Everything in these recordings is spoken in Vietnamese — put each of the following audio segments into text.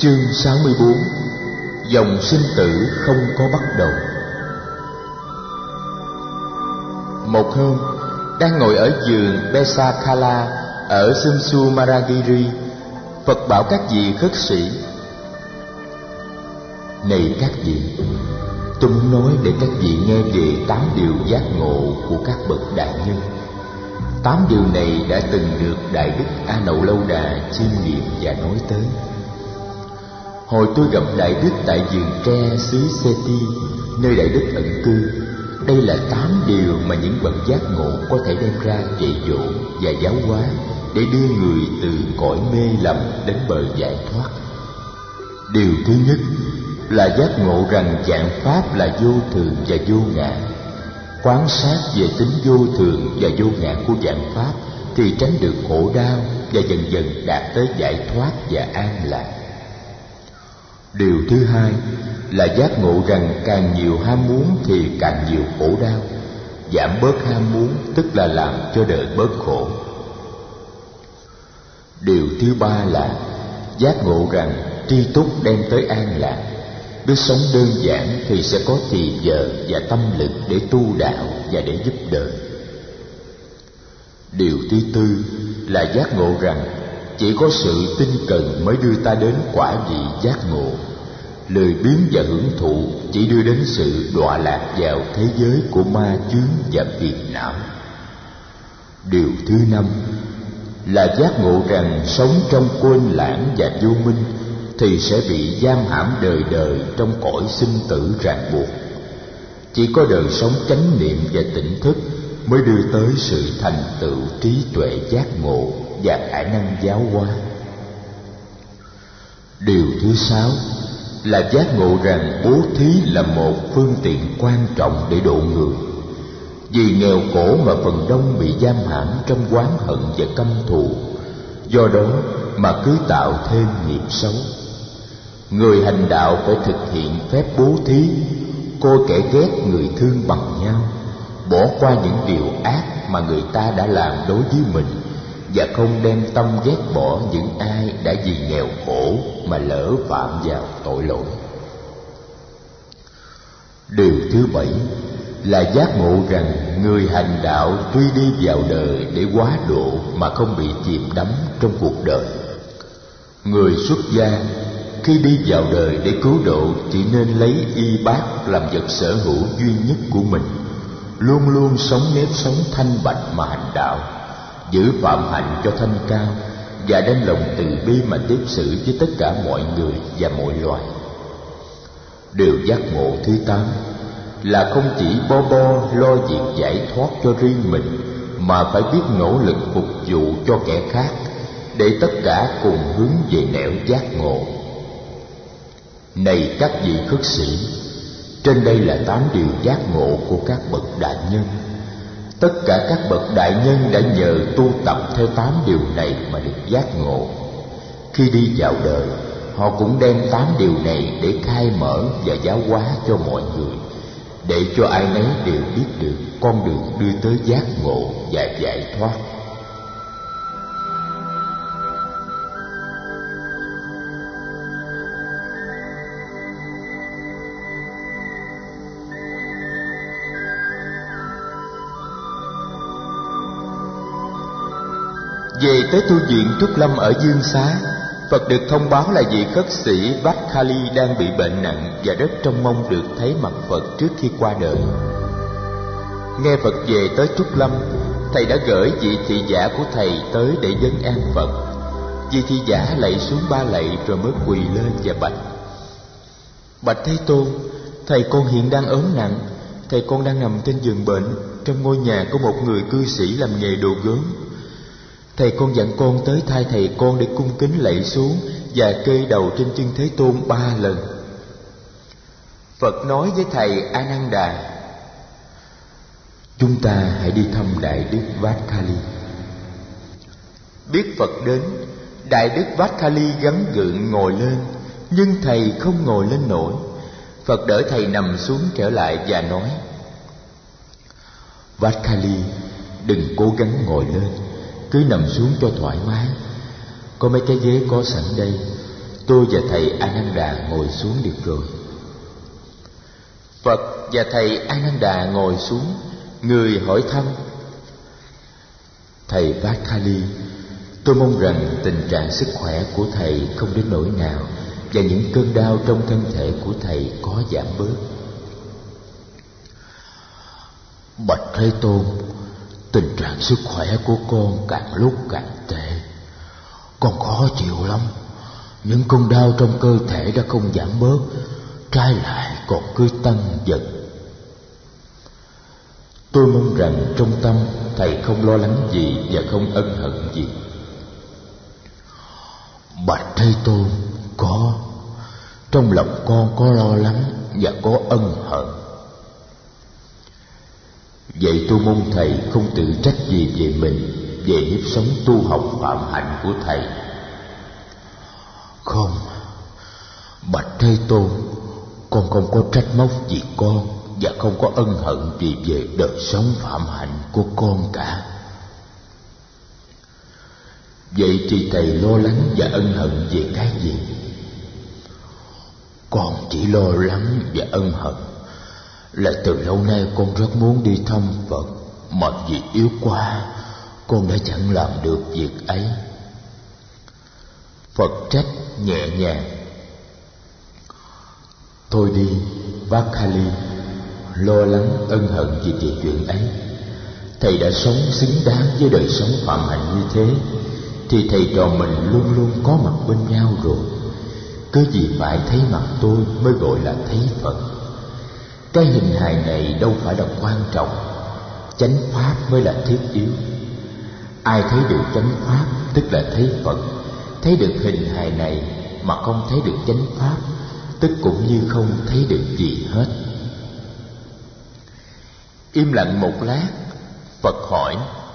Chương 64. Dòng sinh tử không có bắt đầu. Một hôm, đang ngồi ở vườn Besakala ở Sumsumaragiri, Phật bảo các vị khất sĩ: Này các vị, tôi muốn nói để các vị nghe về 8 điều giác ngộ của các bậc đại nhân. 8 điều này đã từng được Đại Đức A Nậu Lâu Đà chiêm nghiệm và nói tới. Hồi tôi gặp Đại Đức tại vườn tre xứ Seti, nơi Đại Đức ẩn cư, đây là 8 điều mà những bậc giác ngộ có thể đem ra dạy dỗ và giáo hóa để đưa người từ cõi mê lầm đến bờ giải thoát. Điều thứ nhất là giác ngộ rằng vạn pháp là vô thường và vô ngã. Quán sát về tính vô thường và vô ngã của vạn pháp thì tránh được khổ đau và dần dần đạt tới giải thoát và an lạc. Điều thứ hai là giác ngộ rằng càng nhiều ham muốn thì càng nhiều khổ đau. Giảm bớt ham muốn tức là làm cho đời bớt khổ. Điều thứ ba là giác ngộ rằng tri túc đem tới an lạc. Biết sống đơn giản thì sẽ có thì giờ và tâm lực để tu đạo và để giúp đời. Điều thứ tư là giác ngộ rằng chỉ có sự tinh cần mới đưa ta đến quả vị giác ngộ. Lười biếng và hưởng thụ chỉ đưa đến sự đọa lạc vào thế giới của ma chướng và phiền não. Điều thứ năm là giác ngộ rằng sống trong quên lãng và vô minh thì sẽ bị giam hãm đời đời trong cõi sinh tử ràng buộc. Chỉ có đời sống chánh niệm và tỉnh thức mới đưa tới sự thành tựu trí tuệ giác ngộ và khả năng giáo hóa. Điều thứ sáu là giác ngộ rằng bố thí là một phương tiện quan trọng để độ người. Vì nghèo khổ mà phần đông bị giam hãm trong oán hận và căm thù, do đó mà cứ tạo thêm nghiệp xấu. Người hành đạo phải thực hiện phép bố thí, coi kẻ ghét người thương bằng nhau, bỏ qua những điều ác mà người ta đã làm đối với mình, và không đem tâm ghét bỏ những ai đã vì nghèo khổ mà lỡ phạm vào tội lỗi. Điều thứ bảy là giác ngộ rằng người hành đạo tuy đi vào đời để hóa độ mà không bị chìm đắm trong cuộc đời. Người xuất gia khi đi vào đời để cứu độ chỉ nên lấy y bát làm vật sở hữu duy nhất của mình, luôn luôn sống nếp sống thanh bạch mà hành đạo, giữ phạm hạnh cho thanh cao và đem lòng từ bi mà tiếp xử với tất cả mọi người và mọi loài. Điều giác ngộ thứ 8 là không chỉ bo lo việc giải thoát cho riêng mình, mà phải biết nỗ lực phục vụ cho kẻ khác, để tất cả cùng hướng về nẻo giác ngộ. Này các vị khất sĩ, trên đây là 8 điều giác ngộ của các bậc đại nhân. Tất cả các bậc đại nhân đã nhờ tu tập theo 8 điều này mà được giác ngộ. Khi đi vào đời, họ cũng đem 8 điều này để khai mở và giáo hóa cho mọi người, để cho ai nấy đều biết được con đường đưa tới giác ngộ và giải thoát. Về tới tu viện Trúc Lâm ở Dương Xá, Phật được thông báo là vị khất sĩ Vatkali đang bị bệnh nặng và rất trông mong được thấy mặt Phật trước khi qua đời. Nghe Phật về tới Trúc Lâm, thầy đã gửi vị thị giả của thầy tới để vấn an Phật. Vị thị giả lạy xuống 3 lạy rồi mới quỳ lên và bạch: Bạch Thế Tôn, thầy con hiện đang ốm nặng. Thầy con đang nằm trên giường bệnh trong ngôi nhà của một người cư sĩ làm nghề đồ gốm. Thầy con dặn con tới thay thầy con để cung kính lạy xuống và kê đầu trên chân Thế Tôn 3 lần. Phật nói với thầy A Nan Đà: Chúng ta hãy đi thăm Đại Đức Vatkali. Biết Phật đến, Đại Đức Vatkali gắng gượng ngồi lên, nhưng thầy không ngồi lên nổi. Phật đỡ thầy nằm xuống trở lại và nói: Vatkali, đừng cố gắng ngồi lên, cứ nằm xuống cho thoải mái. Có mấy cái ghế có sẵn đây, tôi và thầy Ananda ngồi xuống được rồi. Phật và thầy Ananda ngồi xuống. Người hỏi thăm: thầy Vakali, tôi mong rằng tình trạng sức khỏe của thầy không đến nỗi nào và những cơn đau trong thân thể của thầy có giảm bớt. Bạch Thế Tôn, tình trạng sức khỏe của con càng lúc càng tệ. Con khó chịu lắm. Những cơn đau trong cơ thể đã không giảm bớt, trái lại còn cứ tăng dần. Tôi mong rằng trong tâm thầy không lo lắng gì và không ân hận gì. Bạch Thế Tôn, có. Trong lòng con có lo lắng và có ân hận. Vậy tôi mong thầy không tự trách gì về mình, về nếp sống tu học phạm hạnh của thầy. Không, Bạch Thế Tôn, con không có trách móc gì con và không có ân hận gì về đời sống phạm hạnh của con cả. Vậy thì thầy lo lắng và ân hận về cái gì? Con chỉ lo lắng và ân hận là từ lâu nay con rất muốn đi thăm Phật, mà vì yếu quá con đã chẳng làm được việc ấy. Phật trách nhẹ nhàng: thôi đi Vakali, lo lắng ân hận gì về chuyện ấy. Thầy đã sống xứng đáng với đời sống phạm hạnh như thế thì thầy trò mình luôn luôn có mặt bên nhau rồi. Cứ gì phải thấy mặt tôi mới gọi là thấy Phật. Cái hình hài này đâu phải là quan trọng, chánh pháp mới là thiết yếu. Ai thấy được chánh pháp tức là thấy Phật. Thấy được hình hài này mà không thấy được chánh pháp tức cũng như không thấy được gì hết. Im lặng một lát, Phật hỏi: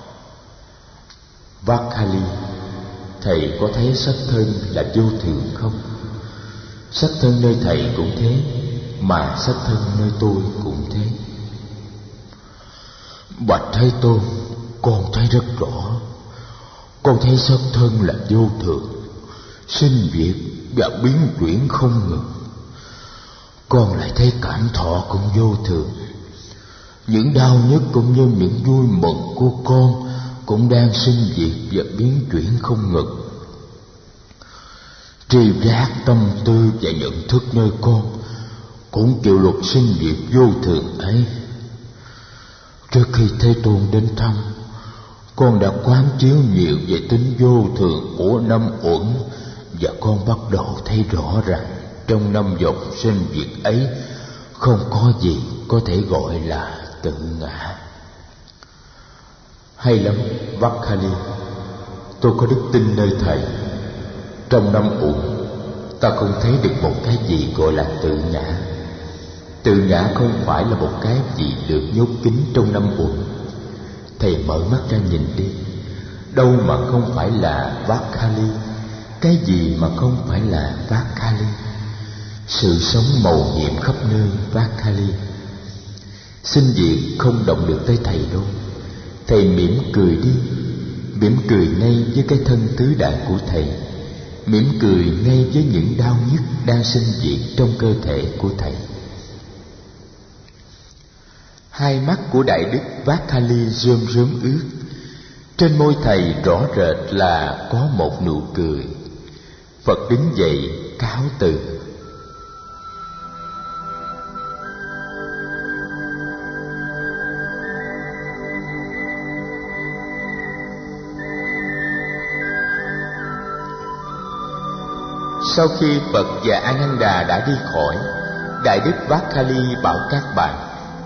Vakali, thầy có thấy sắc thân là vô thường không? Sắc thân nơi thầy cũng thế, mà sắc thân nơi tôi cũng thế. Bạch Thế Tôn, con thấy rất rõ. Con thấy sắc thân là vô thường, sinh diệt và biến chuyển không ngừng. Con lại thấy cảm thọ cũng vô thường. Những đau nhức cũng như những vui mừng của con cũng đang sinh diệt và biến chuyển không ngừng. Tri giác tâm tư và nhận thức nơi con cũng chịu luật sinh diệt vô thường ấy. Trước khi Thế Tôn đến thăm, con đã quán chiếu nhiều về tính vô thường của năm uẩn, và con bắt đầu thấy rõ rằng trong năm dòng sinh diệt ấy không có gì có thể gọi là tự ngã. Hay lắm Vakali, tôi có đức tin nơi thầy. Trong năm uẩn, ta không thấy được một cái gì gọi là tự ngã. Tự ngã không phải là một cái gì được nhốt kín trong năm uẩn. Thầy mở mắt ra nhìn đi, đâu mà không phải là Vakali, cái gì mà không phải là Vakali. Sự sống mầu nhiệm khắp nơi Vakali. Sinh diệt không động được tới thầy đâu. Thầy mỉm cười đi, mỉm cười ngay với cái thân tứ đại của thầy, mỉm cười ngay với những đau nhức đang sinh diệt trong cơ thể của thầy. Hai mắt của Đại Đức Vakali rơm rớm ướt. Trên môi thầy rõ rệt là có một nụ cười. Phật đứng dậy cáo từ. Sau khi Phật và Ananda đã đi khỏi, Đại Đức Vakali bảo các bạn: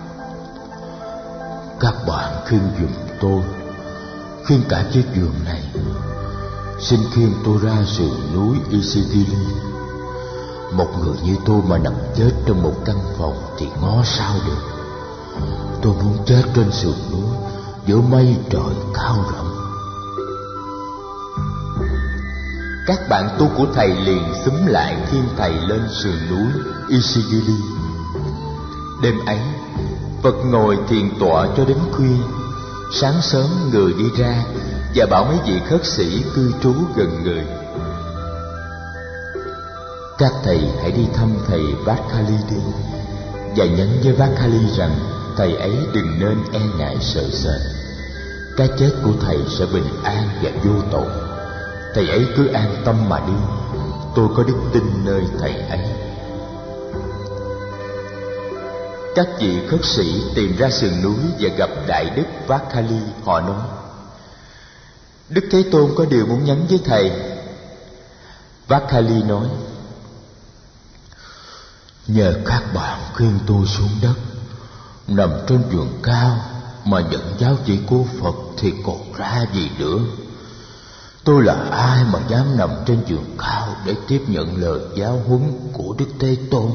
các bạn khuyên giùm tôi, khuyên cả chiếc giường này. Xin khuyên tôi ra sườn núi Isigili. Một người như tôi mà nằm chết trong một căn phòng thì ngó sao được. Tôi muốn chết trên sườn núi giữa mây trời cao rộng. Các bạn tu của thầy liền xúm lại khiêng thầy lên sườn núi Isigili. Đêm ấy, Phật ngồi thiền tọa cho đến khuya. Sáng sớm người đi ra và bảo mấy vị khất sĩ cư trú gần người: Các thầy hãy đi thăm thầy Vatkali đi, và nhắn với Vatkali rằng thầy ấy đừng nên e ngại sợ sệt. Cái chết của thầy sẽ bình an và vô tội. Thầy ấy cứ an tâm mà đi. Tôi có đức tin nơi thầy ấy. Các vị khất sĩ tìm ra sườn núi và gặp Đại Đức Vatkali. Họ nói: Đức Thế Tôn có điều muốn nhắn với thầy. Vatkali nói: Nhờ các bạn khuyên tôi xuống đất, nằm trên giường cao mà nhận giáo chỉ của Phật thì còn ra gì nữa. Tôi là ai mà dám nằm trên giường cao để tiếp nhận lời giáo huấn của Đức Thế Tôn?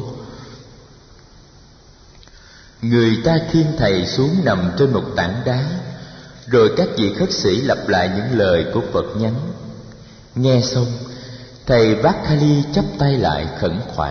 Người ta khiêng thầy xuống nằm trên một tảng đá, rồi các vị khất sĩ lặp lại những lời của Phật nhắn. Nghe xong, thầy Vatkali chắp tay lại khẩn khoản: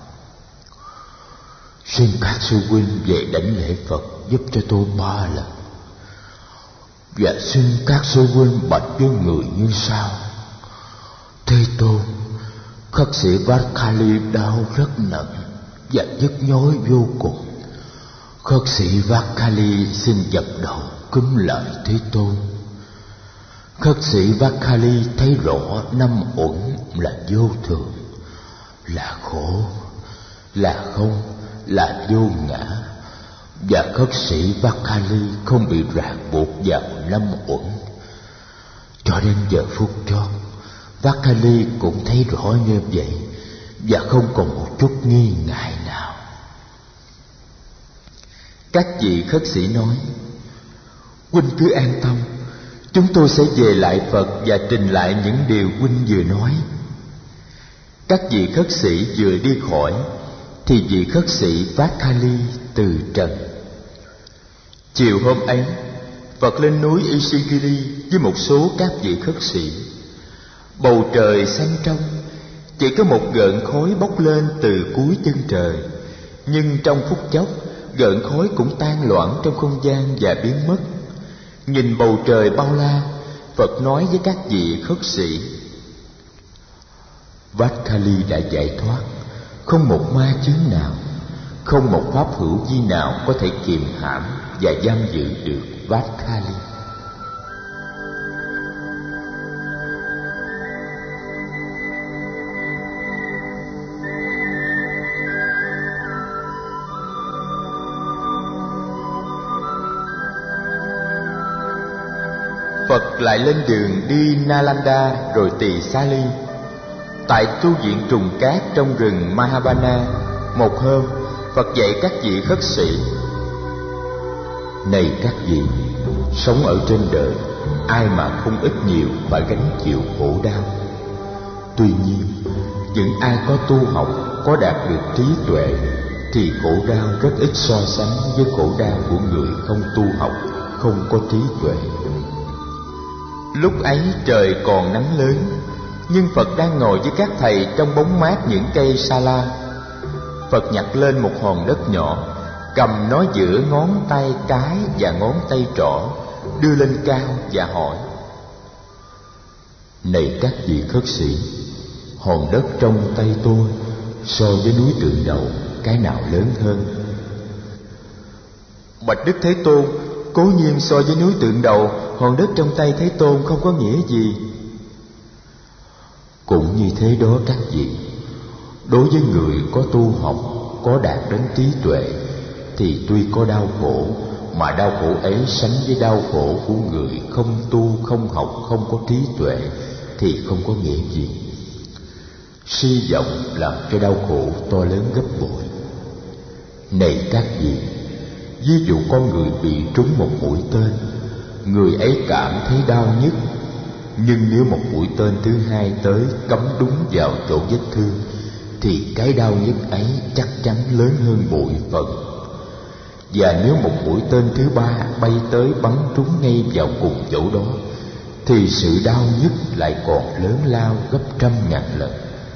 Xin các sư huynh về đảnh lễ Phật giúp cho tôi 3 lần. Và xin các sư huynh bạch với người như sau: Thế Tôn, khất sĩ Vatkali đau rất nặng và nhức nhối vô cùng. Khất sĩ Vatkali xin dập đầu cúm lại Thế Tôn. Khất sĩ Vatkali thấy rõ 5 uẩn là vô thường, là khổ, là không, là vô ngã. Và khất sĩ Vatkali không bị ràng buộc vào 5 uẩn. Cho đến giờ phút chót, Vatkali cũng thấy rõ như vậy và không còn một chút nghi ngại nào. Các vị khất sĩ nói: Huynh cứ an tâm, chúng tôi sẽ về lại Phật và trình lại những điều huynh vừa nói. Các vị khất sĩ vừa đi khỏi thì vị khất sĩ Vatkali từ trần. Chiều hôm ấy, Phật lên núi Ishigiri với một số các vị khất sĩ. Bầu trời xanh trong, chỉ có một gợn khói bốc lên từ cuối chân trời. Nhưng trong phút chốc, gợn khói cũng tan loãng trong không gian và biến mất. Nhìn bầu trời bao la, Phật nói với các vị khất sĩ: Vatkali đã giải thoát, không một ma chướng nào, không một pháp hữu vi nào có thể kiềm hãm và giam giữ được Vatkali. Phật lại lên đường đi Nalanda rồi Tỳ Xá Ly. Tại tu viện trùng cát trong rừng Mahabana, một hôm Phật dạy các vị khất sĩ: Này các vị, sống ở trên đời, ai mà không ít nhiều phải gánh chịu khổ đau. Tuy nhiên, những ai có tu học, có đạt được trí tuệ thì khổ đau rất ít so sánh với khổ đau của người không tu học, không có trí tuệ. Lúc ấy trời còn nắng lớn, nhưng Phật đang ngồi với các thầy trong bóng mát những cây sa la. Phật nhặt lên một hòn đất nhỏ, cầm nó giữa ngón tay cái và ngón tay trỏ, đưa lên cao và hỏi: Này các vị khất sĩ, hòn đất trong tay tôi so với núi Tượng Đầu, cái nào lớn hơn? Bạch Đức Thế Tôn, cố nhiên so với núi Tượng Đầu, hòn đất trong tay Thế Tôn không có nghĩa gì. Cũng như thế đó các vị, đối với người có tu học, có đạt đến trí tuệ thì tuy có đau khổ, mà đau khổ ấy sánh với đau khổ của người không tu, không học, không có trí tuệ thì không có nghĩa gì. Si vọng làm cho đau khổ to lớn gấp bội. Này các vị, ví dụ con người bị trúng một mũi tên, người ấy cảm thấy đau nhức. Nhưng nếu một mũi tên thứ hai tới cắm đúng vào chỗ vết thương thì cái đau nhức ấy chắc chắn lớn hơn bội phần. Và nếu một mũi tên thứ 3 bay tới bắn trúng ngay vào cùng chỗ đó thì sự đau nhức lại còn lớn lao gấp 100.000 lần.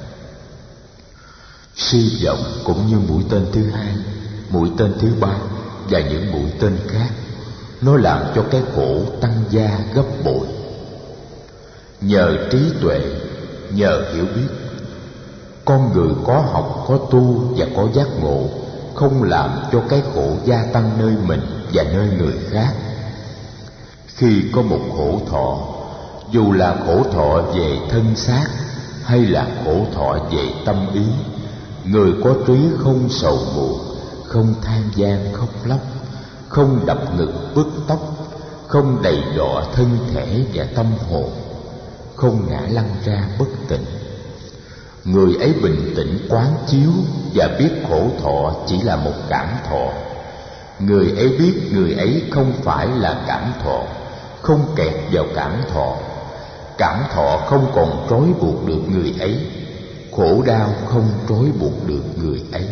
Si vọng cũng như mũi tên thứ 2, mũi tên thứ 3 và những mũi tên khác, nó làm cho cái khổ tăng gia gấp bội. Nhờ trí tuệ, nhờ hiểu biết, Con người có học, có tu và có giác ngộ, không làm cho cái khổ gia tăng nơi mình và nơi người khác. Khi có một khổ thọ, dù là khổ thọ về thân xác hay là khổ thọ về tâm ý, người có trí không sầu muộn, không than van khóc lóc, không đập ngực bứt tóc, không đầy đọa thân thể và tâm hồn, không ngã lăn ra bất tỉnh. Người ấy bình tĩnh quán chiếu và biết khổ thọ chỉ là một cảm thọ. Người ấy biết người ấy không phải là cảm thọ, không kẹt vào cảm thọ. Cảm thọ không còn trói buộc được người ấy, khổ đau không trói buộc được người ấy.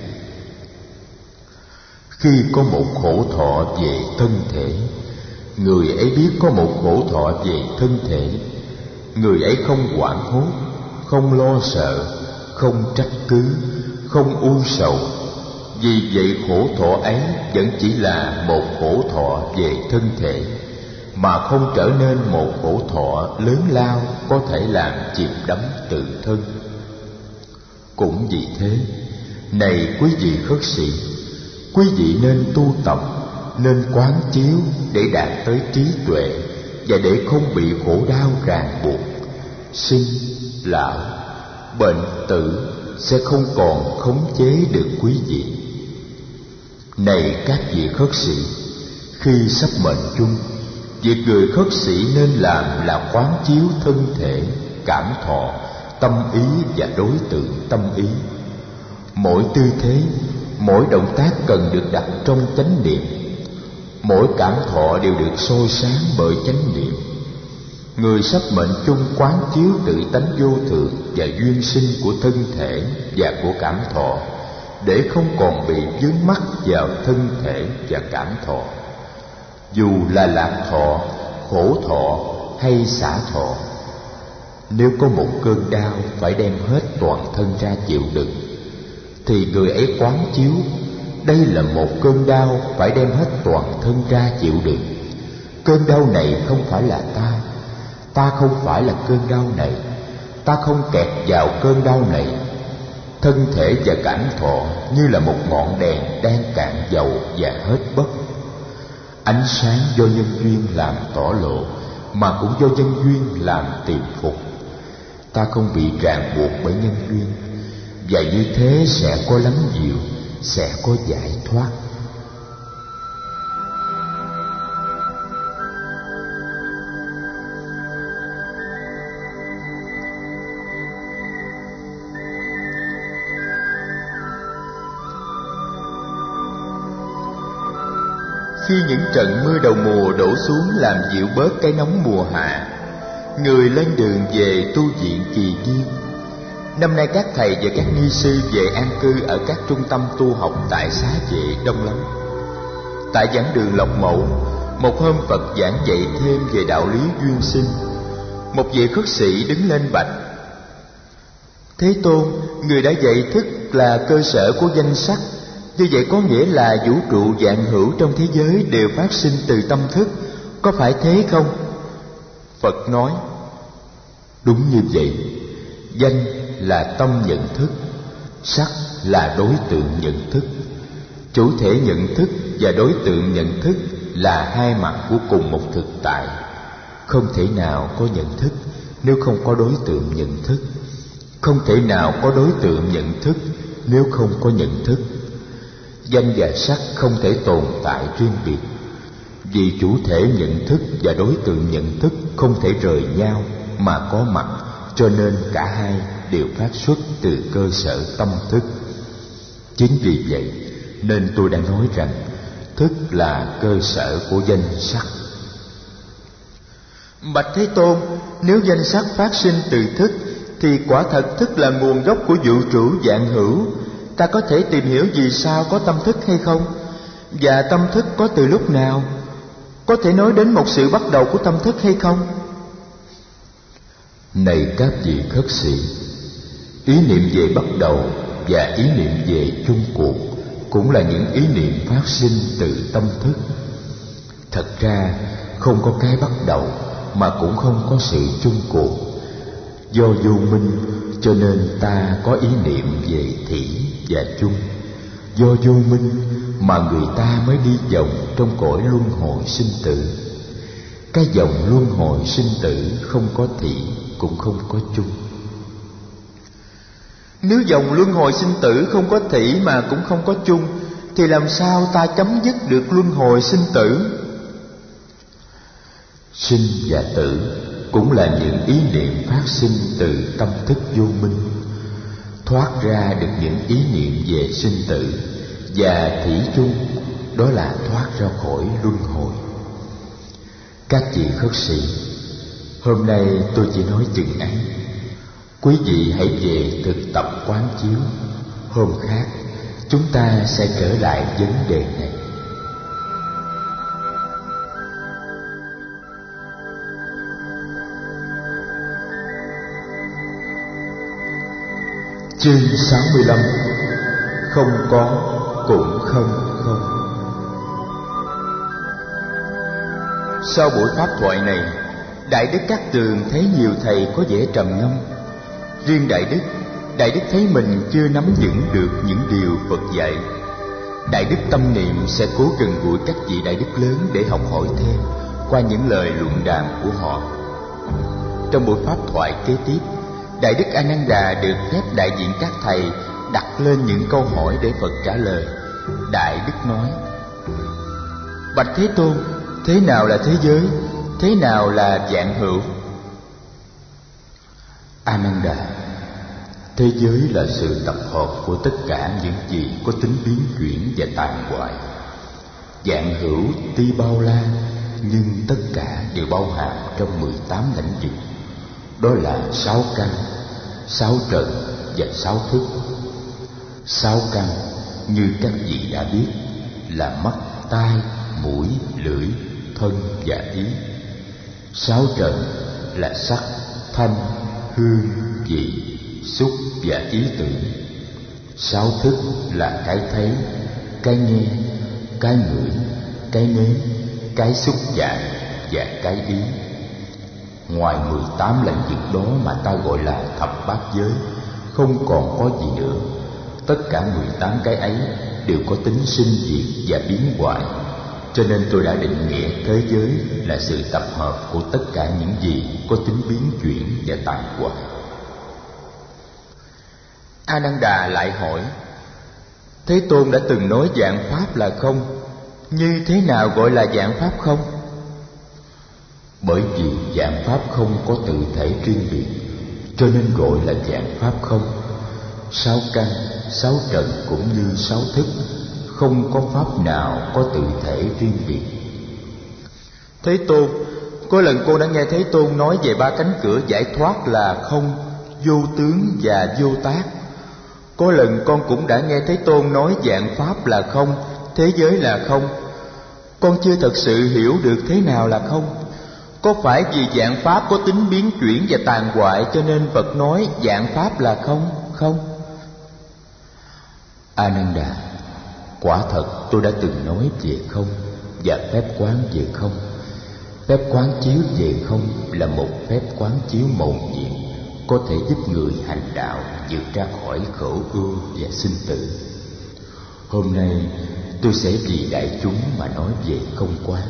Khi có một khổ thọ về thân thể, người ấy biết có một khổ thọ về thân thể. Người ấy không hoảng hốt, không lo sợ, không trách cứ, không ưu sầu. Vì vậy khổ thọ ấy vẫn chỉ là một khổ thọ về thân thể, mà không trở nên một khổ thọ lớn lao có thể làm chìm đắm tự thân. Cũng vì thế, này quý vị khất sĩ, quý vị nên tu tập, nên quán chiếu để đạt tới trí tuệ và để không bị khổ đau ràng buộc. Sinh, lão, bệnh tử sẽ không còn khống chế được quý vị. Này các vị khất sĩ, khi sắp mệnh chung, việc người khất sĩ nên làm là quán chiếu thân thể, cảm thọ, tâm ý và đối tượng tâm ý. Mỗi tư thế, mỗi động tác cần được đặt trong chánh niệm. Mỗi cảm thọ đều được soi sáng bởi chánh niệm. Người sắp mệnh chung quán chiếu tự tánh vô thường và duyên sinh của thân thể và của cảm thọ, để không còn bị vướng mắc vào thân thể và cảm thọ. Dù là lạc thọ, khổ thọ hay xả thọ, nếu có một cơn đau phải đem hết toàn thân ra chịu đựng, thì người ấy quán chiếu đây là một cơn đau phải đem hết toàn thân ra chịu đựng. Cơn đau này không phải là ta, ta không phải là cơn đau này, ta không kẹt vào cơn đau này. Thân thể và cảm thọ như là một ngọn đèn đang cạn dầu và hết bất. Ánh sáng do nhân duyên làm tỏ lộ, mà cũng do nhân duyên làm tiềm phục. Ta không bị ràng buộc bởi nhân duyên, và như thế sẽ có lắng dịu, sẽ có giải thoát. Khi những trận mưa đầu mùa đổ xuống làm dịu bớt cái nóng mùa hạ, người lên đường về tu viện Kỳ Viên. Năm nay các thầy và các ni sư về an cư ở các trung tâm tu học tại Xá Vệ đông lắm. Tại giảng đường Lộc Mẫu, một hôm Phật giảng dạy thêm về đạo lý duyên sinh. Một vị khất sĩ đứng lên bạch: Thế Tôn, người đã dạy thức là cơ sở của danh sắc. Như vậy có nghĩa là vũ trụ vạn hữu trong thế giới đều phát sinh từ tâm thức, có phải thế không? Phật nói: Đúng như vậy. Danh là tâm nhận thức, sắc là đối tượng nhận thức. Chủ thể nhận thức và đối tượng nhận thức là hai mặt của cùng một thực tại. Không thể nào có nhận thức nếu không có đối tượng nhận thức. Không thể nào có đối tượng nhận thức nếu không có nhận thức. Danh và sắc không thể tồn tại riêng biệt. Vì chủ thể nhận thức và đối tượng nhận thức không thể rời nhau mà có mặt, cho nên cả hai đều phát xuất từ cơ sở tâm thức. Chính vì vậy nên tôi đã nói rằng thức là cơ sở của danh sắc. Bạch Thế Tôn, nếu danh sắc phát sinh từ thức thì quả thật thức là nguồn gốc của vũ trụ vạn hữu. Ta có thể tìm hiểu vì sao có tâm thức hay không? Và tâm thức có từ lúc nào? Có thể nói đến một sự bắt đầu của tâm thức hay không? Này các vị khất sĩ, ý niệm về bắt đầu và ý niệm về chung cuộc cũng là những ý niệm phát sinh từ tâm thức. Thật ra không có cái bắt đầu mà cũng không có sự chung cuộc. Do vô minh cho nên ta có ý niệm về thỉ và chung. Do vô minh mà người ta mới đi vòng trong cõi luân hồi sinh tử. Cái vòng luân hồi sinh tử không có thỉ cũng không có chung. Nếu vòng luân hồi sinh tử không có thỉ mà cũng không có chung, thì làm sao ta chấm dứt được luân hồi sinh tử? Sinh và tử cũng là những ý niệm phát sinh từ tâm thức vô minh. Thoát ra được những ý niệm về sinh tử và thỉ chung, đó là thoát ra khỏi luân hồi. Các vị khất sĩ, hôm nay tôi chỉ nói chừng ấy. Quý vị hãy về thực tập quán chiếu. Hôm khác chúng ta sẽ trở lại vấn đề này. Chương 65. Không có cũng không không. Sau buổi pháp thoại này, Đại Đức Cát Tường thấy nhiều thầy có vẻ trầm ngâm. Riêng Đại Đức thấy mình chưa nắm vững được những điều Phật dạy. Đại Đức tâm niệm sẽ cố gần gũi các vị Đại Đức lớn để học hỏi thêm qua những lời luận đàm của họ. Trong buổi pháp thoại kế tiếp, Đại Đức A Nan Đà được phép đại diện các thầy đặt lên những câu hỏi để Phật trả lời. Đại Đức nói: Bạch Thế Tôn, thế nào là thế giới? Thế nào là vạn hữu? A Nan Đà, thế giới là sự tập hợp của tất cả những gì có tính biến chuyển và tàn hoại. Vạn hữu tuy bao la, nhưng tất cả đều bao hàm trong 18 lãnh vực. Đó là 6 căn, 6 trần và 6 thức. 6 căn như các vị đã biết là mắt, tai, mũi, lưỡi, thân và ý. 6 trần là sắc, thanh, hương, vị, xúc và ý tưởng. 6 thức là cái thấy, cái nghe, cái ngửi, cái nếm, cái xúc chạm và cái ý. Ngoài 18 lãnh vực đó mà ta gọi là thập bát giới, không còn có gì nữa. Tất cả 18 cái ấy đều có tính sinh diệt và biến hoại. Cho nên tôi đã định nghĩa thế giới là sự tập hợp của tất cả những gì có tính biến chuyển và tàn hoại. A Nan Đà lại hỏi: Thế Tôn đã từng nói vạn pháp là không, như thế nào gọi là vạn pháp không? Bởi vì vạn pháp không có tự thể riêng biệt, cho nên gọi là vạn pháp không. 6 căn, 6 trần cũng như 6 thức, không có pháp nào có tự thể riêng biệt. Thế Tôn, có lần cô đã nghe Thế Tôn nói về 3 cánh cửa giải thoát là không, vô tướng và vô tác. Có lần con cũng đã nghe Thế Tôn nói vạn pháp là không, thế giới là không. Con chưa thật sự hiểu được thế nào là không. Có phải vì vạn pháp có tính biến chuyển và tàn hoại cho nên Phật nói vạn pháp là không, không? A Nan Đà, quả thật tôi đã từng nói về không và phép quán về không. Phép quán chiếu về không là một phép quán chiếu mầu nhiệm, có thể giúp người hành đạo vượt ra khỏi khổ ưu và sinh tử. Hôm nay tôi sẽ vì đại chúng mà nói về không quán.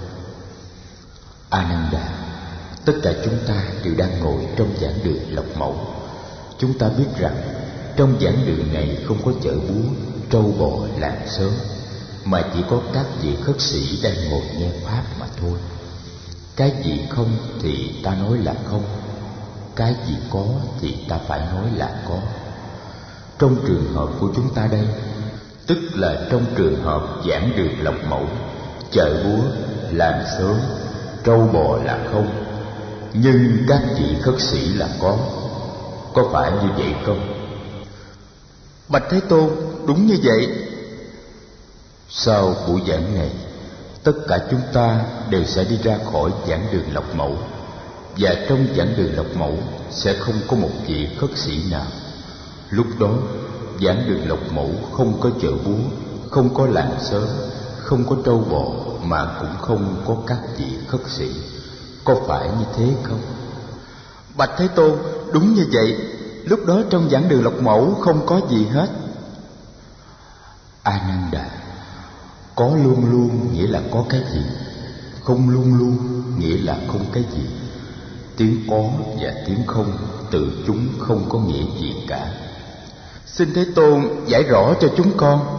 A Nan Đà, tất cả chúng ta đều đang ngồi trong giảng đường Lộc Mẫu. Chúng ta biết rằng trong giảng đường này không có chợ búa, trâu bò, làng xóm, mà chỉ có các vị khất sĩ đang ngồi nghe pháp mà thôi. Cái gì không thì ta nói là không, cái gì có thì ta phải nói là có. Trong trường hợp của chúng ta đây, tức là trong trường hợp giảng đường Lộc Mẫu, chợ búa, làng xóm, trâu bò là không, nhưng các vị khất sĩ là có phải như vậy không? Bạch Thế Tôn, đúng như vậy. Sau buổi giảng này, tất cả chúng ta đều sẽ đi ra khỏi giảng đường Lộc Mẫu, và trong giảng đường Lộc Mẫu sẽ không có một vị khất sĩ nào. Lúc đó giảng đường Lộc Mẫu không có chợ búa, không có làng xóm, không có trâu bò, mà cũng không có các vị khất sĩ. Có phải như thế không? Bạch Thế Tôn, đúng như vậy. Lúc đó trong giảng đường Lộc Mẫu không có gì hết. A Nan Đà, có luôn luôn nghĩa là có cái gì, không luôn luôn nghĩa là không cái gì. Tiếng có và tiếng không tự chúng không có nghĩa gì cả. Xin Thế Tôn giải rõ cho chúng con.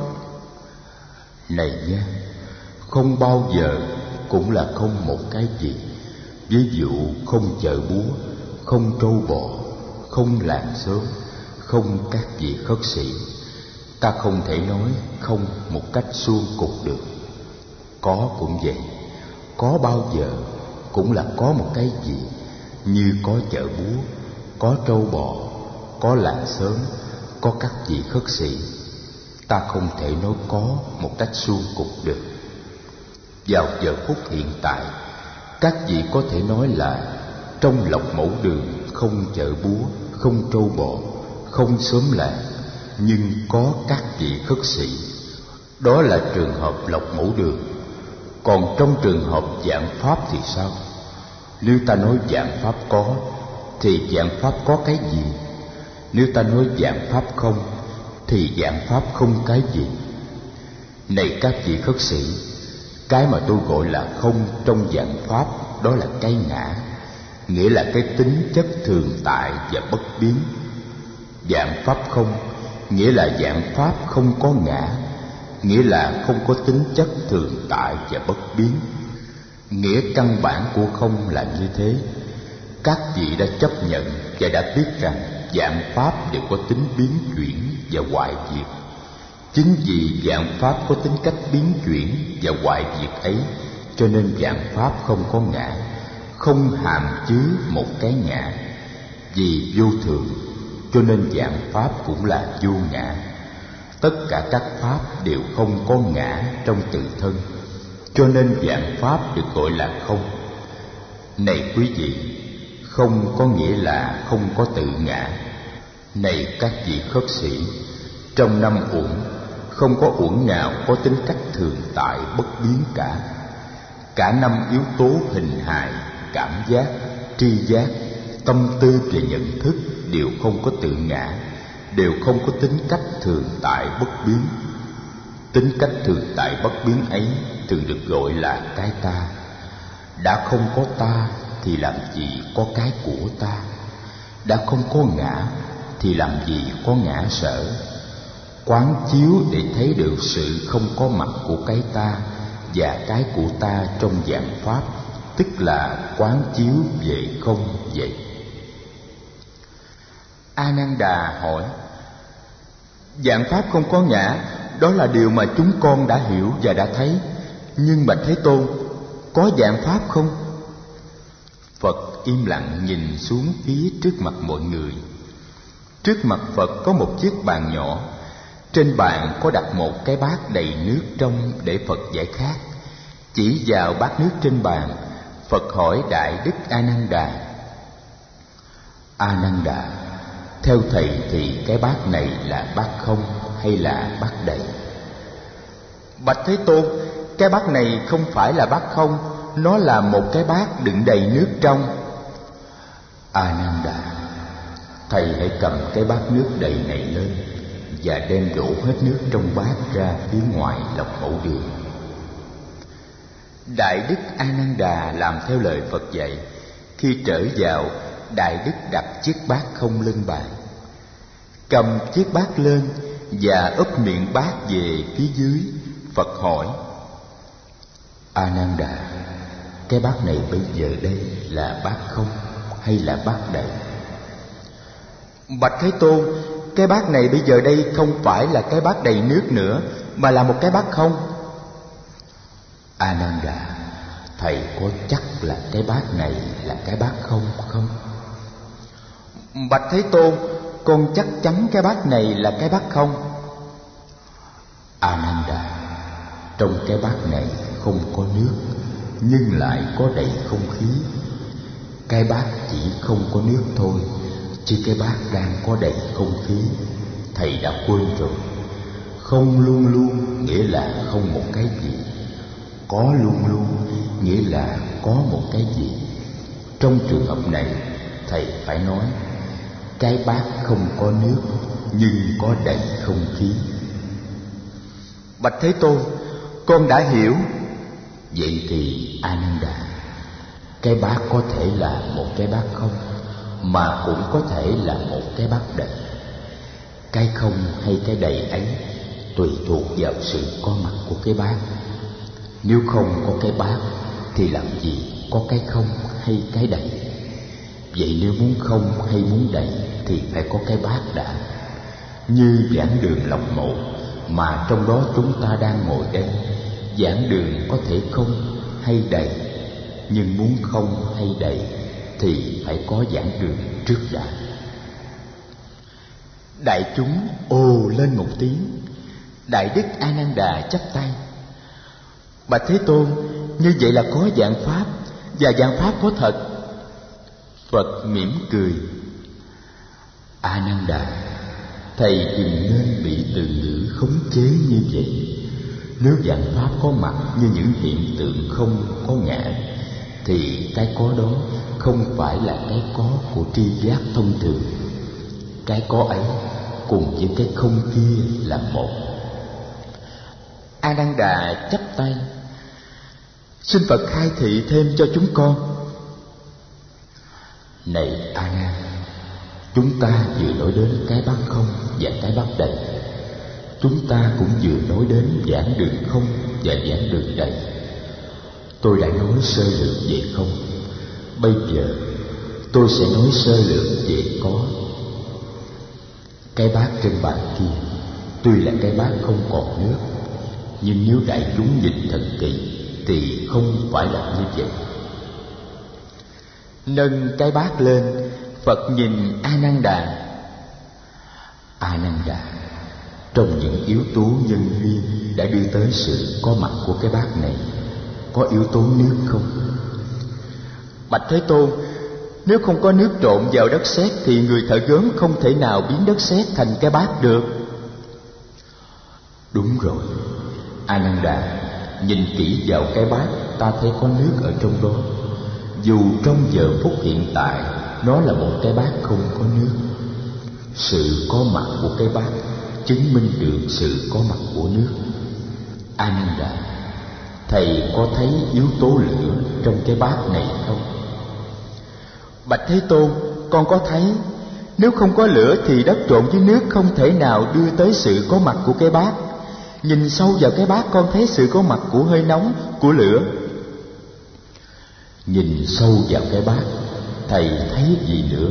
Này nha, không bao giờ cũng là không một cái gì. Ví dụ không chợ búa, không trâu bò, không làng xóm, không các vị khất sĩ. Ta không thể nói không một cách suông cục được. Có cũng vậy, có bao giờ cũng là có một cái gì, như có chợ búa, có trâu bò, có làng xóm, có các vị khất sĩ. Ta không thể nói có một cách suông cục được. Vào giờ phút hiện tại, các vị có thể nói là trong Lộc Mẫu đường không chợ búa, không trâu bò, không xóm làng, nhưng có các vị khất sĩ. Đó là trường hợp Lộc Mẫu đường. Còn trong trường hợp vạn pháp thì sao? Nếu ta nói vạn pháp có, thì vạn pháp có cái gì? Nếu ta nói vạn pháp không, thì vạn pháp không cái gì? Này các vị khất sĩ, cái mà tôi gọi là không trong vạn pháp, đó là cái ngã, nghĩa là cái tính chất thường tại và bất biến. Vạn pháp không nghĩa là vạn pháp không có ngã, nghĩa là không có tính chất thường tại và bất biến. Nghĩa căn bản của không là như thế. Các vị đã chấp nhận và đã biết rằng vạn pháp đều có tính biến chuyển và hoại diệt. Chính vì vạn pháp có tính cách biến chuyển và hoại diệt ấy, cho nên vạn pháp không có ngã, không hàm chứa một cái ngã. Vì vô thường, cho nên vạn pháp cũng là vô ngã. Tất cả các pháp đều không có ngã trong tự thân, cho nên vạn pháp được gọi là không. Này quý vị, không có nghĩa là không có tự ngã. Này các vị khất sĩ, trong năm uẩn, không có uẩn nào có tính cách thường tại bất biến cả. Cả năm yếu tố hình hài, cảm giác, tri giác, tâm tư và nhận thức đều không có tự ngã, đều không có tính cách thường tại bất biến. Tính cách thường tại bất biến ấy thường được gọi là cái ta. Đã không có ta thì làm gì có cái của ta. Đã không có ngã thì làm gì có ngã sở. Quán chiếu để thấy được sự không có mặt của cái ta và cái của ta trong vạn pháp, tức là quán chiếu về không vậy. A Nan Đà hỏi: vạn pháp không có ngã, đó là điều mà chúng con đã hiểu và đã thấy. Nhưng bạch Thế Tôn, có vạn pháp không? Phật im lặng nhìn xuống phía trước mặt mọi người. Trước mặt Phật có một chiếc bàn nhỏ. Trên bàn có đặt một cái bát đầy nước trong để Phật giải khát. Chỉ vào bát nước trên bàn, Phật hỏi Đại Đức A Nan Đà: A Nan Đà, theo thầy thì cái bát này là bát không hay là bát đầy? Bạch Thế Tôn, cái bát này không phải là bát không, nó là một cái bát đựng đầy nước trong. A Nan Đà, thầy hãy cầm cái bát nước đầy này lên và đem đổ hết nước trong bát ra phía ngoài Lộc Mẫu đường. Đại Đức A Nan Đà làm theo lời Phật dạy. Khi trở vào, Đại Đức đặt chiếc bát không lên bàn, cầm chiếc bát lên và úp miệng bát về phía dưới. Phật hỏi: A Nan Đà, cái bát này bây giờ đây là bát không hay là bát đầy? Bạch Thế Tôn, cái bát này bây giờ đây không phải là cái bát đầy nước nữa, mà là một cái bát không. A Nan Đà, thầy có chắc là cái bát này là cái bát không không? Bạch Thế Tôn, con chắc chắn cái bát này là cái bát không. A Nan Đà, trong cái bát này không có nước, nhưng lại có đầy không khí. Cái bát chỉ không có nước thôi, chứ cái bát đang có đầy không khí. Thầy đã quên rồi. Không luôn luôn nghĩa là không một cái gì. Có luôn luôn nghĩa là có một cái gì. Trong trường hợp này, thầy phải nói cái bát không có nước nhưng có đầy không khí. Bạch Thế Tôn, con đã hiểu. Vậy thì Ananda, cái bát có thể là một cái bát không, mà cũng có thể là một cái bát đầy. Cái không hay cái đầy ấy tùy thuộc vào sự có mặt của cái bát. Nếu không có cái bát thì làm gì có cái không hay cái đầy? Vậy nếu muốn không hay muốn đầy thì phải có cái bát đã. Như giảng đường lọc 1 mà trong đó chúng ta đang ngồi đây, giảng đường có thể không hay đầy, nhưng muốn không hay đầy thì phải có giảng đường trước đã. Đại chúng ồ lên một tiếng. Đại đức Ananda chắp tay. Bạch Thế Tôn, như vậy là có vạn pháp, và vạn pháp có thật. Phật mỉm cười. Ananda, thầy đừng nên bị từ ngữ khống chế như vậy. Nếu vạn pháp có mặt như những hiện tượng không có ngã, thì cái có đó không phải là cái có của tri giác thông thường. Cái có ấy cùng với cái không kia là một. Ananda chắp tay. Xin Phật khai thị thêm cho chúng con. Này A Nan, chúng ta vừa nói đến cái bát không và cái bát đầy. Chúng ta cũng vừa nói đến giảng đường không và giảng đường đầy. Tôi đã nói sơ lược về không. Bây giờ tôi sẽ nói sơ lược về có. Cái bát trên bàn kia tuy là cái bát không còn nước, nhưng nếu đại chúng nhìn thật kỹ thì không phải là như vậy. Nâng cái bát lên, Phật nhìn Ananda. Ananda, trong những yếu tố nhân duyên đã đưa tới sự có mặt của cái bát này, có yếu tố nước không? Bạch Thế Tôn, nếu không có nước trộn vào đất sét thì người thợ gốm không thể nào biến đất sét thành cái bát được. Đúng rồi, Ananda, nhìn kỹ vào cái bát, ta thấy có nước ở trong đó. Dù trong giờ phút hiện tại nó là một cái bát không có nước, sự có mặt của cái bát chứng minh được sự có mặt của nước. Ananda, thầy có thấy yếu tố lửa trong cái bát này không? Bạch Thế Tôn, con có thấy. Nếu không có lửa thì đất trộn với nước không thể nào đưa tới sự có mặt của cái bát. Nhìn sâu vào cái bát, con thấy sự có mặt của hơi nóng, của lửa. Nhìn sâu vào cái bát, thầy thấy gì nữa?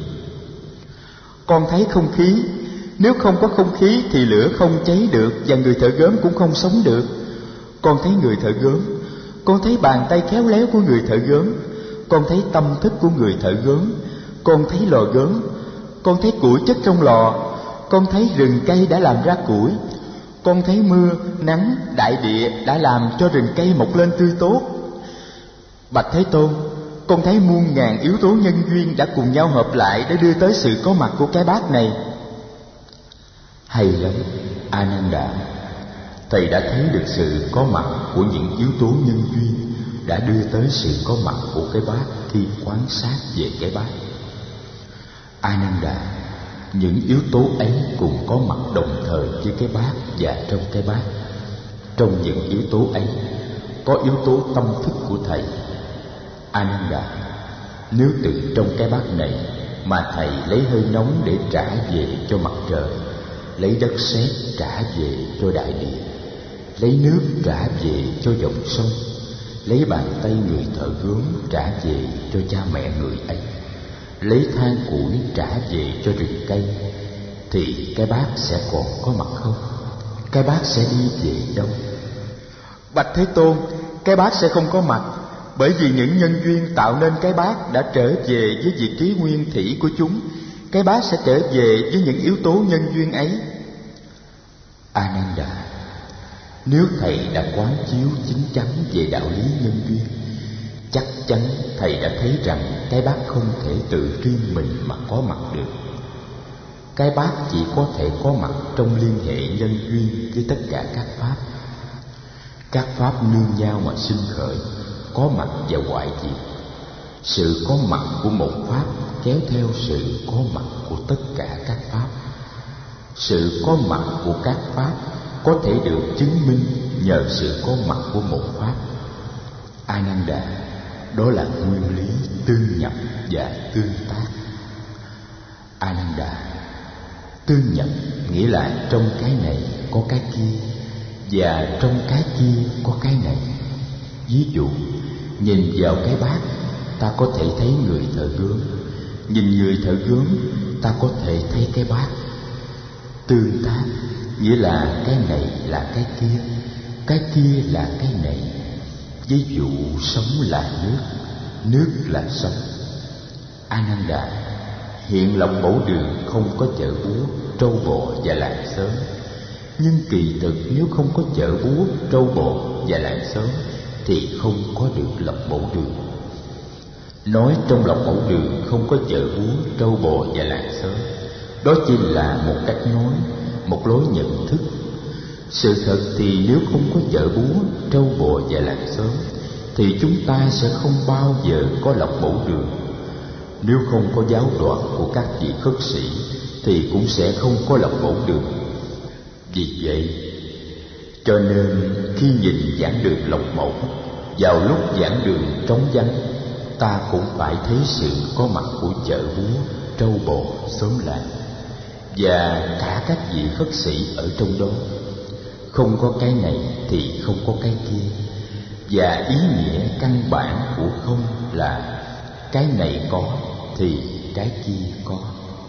Con thấy không khí. Nếu không có không khí thì lửa không cháy được, và người thợ gốm cũng không sống được. Con thấy người thợ gốm. Con thấy bàn tay khéo léo của người thợ gốm. Con thấy tâm thức của người thợ gốm. Con thấy lò gốm. Con thấy củi chất trong lò. Con thấy rừng cây đã làm ra củi. Con thấy mưa, nắng, đại địa đã làm cho rừng cây mọc lên tươi tốt. Bạch Thế Tôn, con thấy muôn ngàn yếu tố nhân duyên đã cùng nhau hợp lại để đưa tới sự có mặt của cái bát này. Hay lắm, Ananda. Thầy đã thấy được sự có mặt của những yếu tố nhân duyên đã đưa tới sự có mặt của cái bát khi quan sát về cái bát. Ananda, những yếu tố ấy cùng có mặt đồng thời với cái bát và trong cái bát. Trong những yếu tố ấy có yếu tố tâm thức của thầy. Ananda, nếu từ trong cái bát này mà thầy lấy hơi nóng để trả về cho mặt trời, lấy đất sét trả về cho đại địa, lấy nước trả về cho dòng sông, lấy bàn tay người thợ gốm trả về cho cha mẹ người ấy, lấy than củi trả về cho rừng cây, thì cái bát sẽ còn có mặt không? Cái bát sẽ đi về đâu? Bạch Thế Tôn, cái bát sẽ không có mặt, bởi vì những nhân duyên tạo nên cái bát đã trở về với vị trí nguyên thủy của chúng. Cái bát sẽ trở về với những yếu tố nhân duyên ấy. Ananda, nếu thầy đã quán chiếu chín chắn về đạo lý nhân duyên, chắc chắn thầy đã thấy rằng cái bát không thể tự riêng mình mà có mặt được. Cái bát chỉ có thể có mặt trong liên hệ nhân duyên với tất cả các pháp. Các pháp nương nhau mà sinh khởi, có mặt và hoại diệt. Sự có mặt của một pháp kéo theo sự có mặt của tất cả các pháp. Sự có mặt của các pháp có thể được chứng minh nhờ sự có mặt của một pháp. Ananda, đó là nguyên lý tương nhập và tương tác. Ananda, tương nhập nghĩa là trong cái này có cái kia, và trong cái kia có cái này. Ví dụ, nhìn vào cái bát, ta có thể thấy người thợ gốm. Nhìn người thợ gốm, ta có thể thấy cái bát. Tương tác nghĩa là cái này là cái kia là cái này. Ví dụ, sống là nước là sống. Ananda, hiện Lộc Mẫu Đường không có chợ búa, trâu bò và làng xóm. Nhưng kỳ thực nếu không có chợ búa, trâu bò và làng xóm thì không có được Lộc Mẫu Đường. Nói trong Lộc Mẫu Đường không có chợ búa, trâu bò và làng xóm, đó chỉ là một cách nói, một lối nhận thức. Sự thật thì nếu không có chợ búa, trâu bò và làng xóm thì chúng ta sẽ không bao giờ có Lộc Mẫu Đường. Nếu không có giáo đoạn của các vị khất sĩ thì cũng sẽ không có Lộc Mẫu Đường. Vì vậy, cho nên khi nhìn giảng đường Lộc Mẫu, vào lúc giảng đường trống vắng, ta cũng phải thấy sự có mặt của chợ búa, trâu bò, xóm làng và cả các vị khất sĩ ở trong đó. Không có cái này thì không có cái kia. Và ý nghĩa căn bản của không là cái này có thì cái kia có.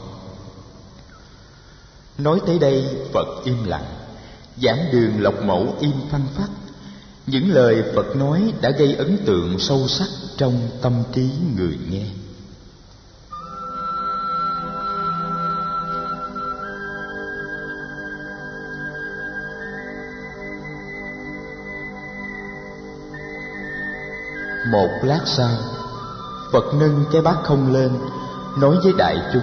Nói tới đây, Phật im lặng. Giảng đường Lộc Mẫu im phăng phắc. Những lời Phật nói đã gây ấn tượng sâu sắc trong tâm trí người nghe. Một lát sau, Phật nâng cái bát không lên, nói với đại chúng: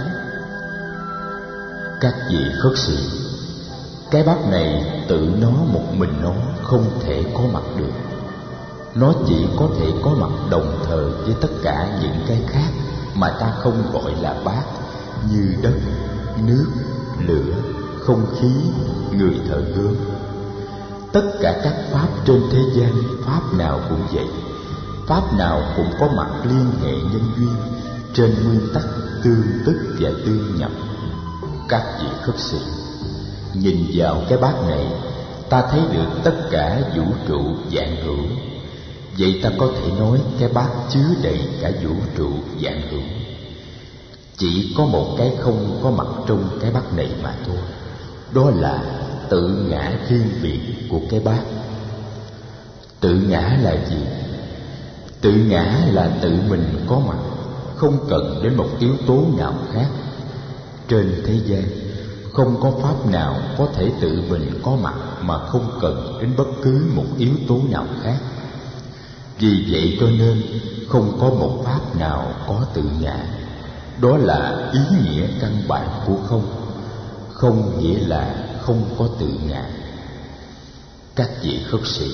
các vị khất sĩ, cái bát này tự nó một mình nó không thể có mặt được. Nó chỉ có thể có mặt đồng thời với tất cả những cái khác mà ta không gọi là bát, như đất, nước, lửa, không khí, người thợ gốm. Tất cả các pháp trên thế gian, pháp nào cũng vậy. Pháp nào cũng có mặt liên hệ nhân duyên trên nguyên tắc tương tức và tương nhập. Các vị khất sĩ, nhìn vào cái bát này, ta thấy được tất cả vũ trụ vạn hữu. Vậy ta có thể nói cái bát chứa đầy cả vũ trụ vạn hữu. Chỉ có một cái không có mặt trong cái bát này mà thôi. Đó là tự ngã riêng biệt của cái bát. Tự ngã là gì? Tự ngã là tự mình có mặt, không cần đến một yếu tố nào khác. Trên thế gian, không có pháp nào có thể tự mình có mặt mà không cần đến bất cứ một yếu tố nào khác. Vì vậy cho nên không có một pháp nào có tự ngã. Đó là ý nghĩa căn bản của không. Không nghĩa là không có tự ngã. Các vị khất sĩ,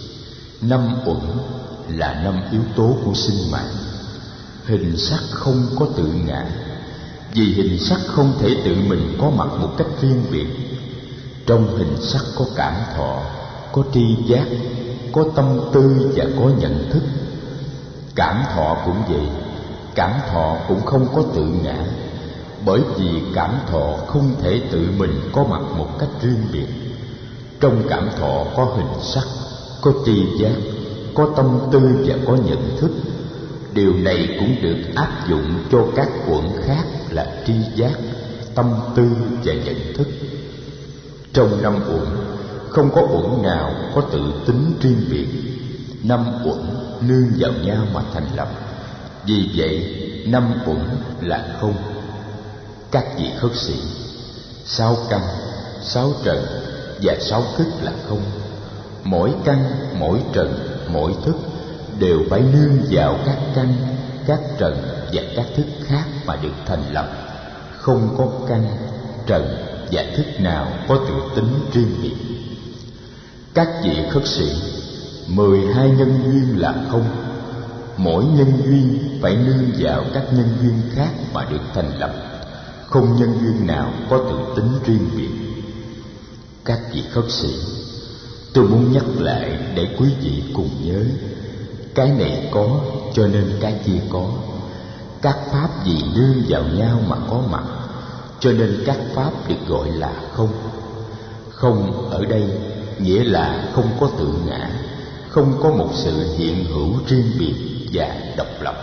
5 uẩn là 5 yếu tố của sinh mạng. Hình sắc không có tự ngã, vì hình sắc không thể tự mình có mặt một cách riêng biệt. Trong hình sắc có cảm thọ, có tri giác, có tâm tư và có nhận thức. Cảm thọ cũng vậy, cảm thọ cũng không có tự ngã, bởi vì cảm thọ không thể tự mình có mặt một cách riêng biệt. Trong cảm thọ có hình sắc, có tri giác, có tâm tư và có nhận thức. Điều này cũng được áp dụng cho các uẩn khác là tri giác, tâm tư và nhận thức. Trong 5 uẩn, không có uẩn nào có tự tính riêng biệt. 5 uẩn nương vào nhau mà thành lập. Vì vậy, 5 uẩn là không. Các vị khất sĩ, 6 căn, 6 trần và 6 thức là không. Mỗi căn, mỗi trần, mỗi thức đều phải nương vào các căn, các trần và các thức khác mà được thành lập. Không có căn, trần và thức nào có tự tính riêng biệt. Các vị khất sĩ, 12 nhân duyên là không. mỗi nhân duyên phải nương vào các nhân duyên khác mà được thành lập, không nhân duyên nào có tự tính riêng biệt. Các vị khất sĩ, tôi muốn nhắc lại để quý vị cùng nhớ, cái này có cho nên cái kia có. Các pháp vì nương vào nhau mà có mặt, cho nên các pháp được gọi là không. Không ở đây nghĩa là không có tự ngã, không có một sự hiện hữu riêng biệt và độc lập.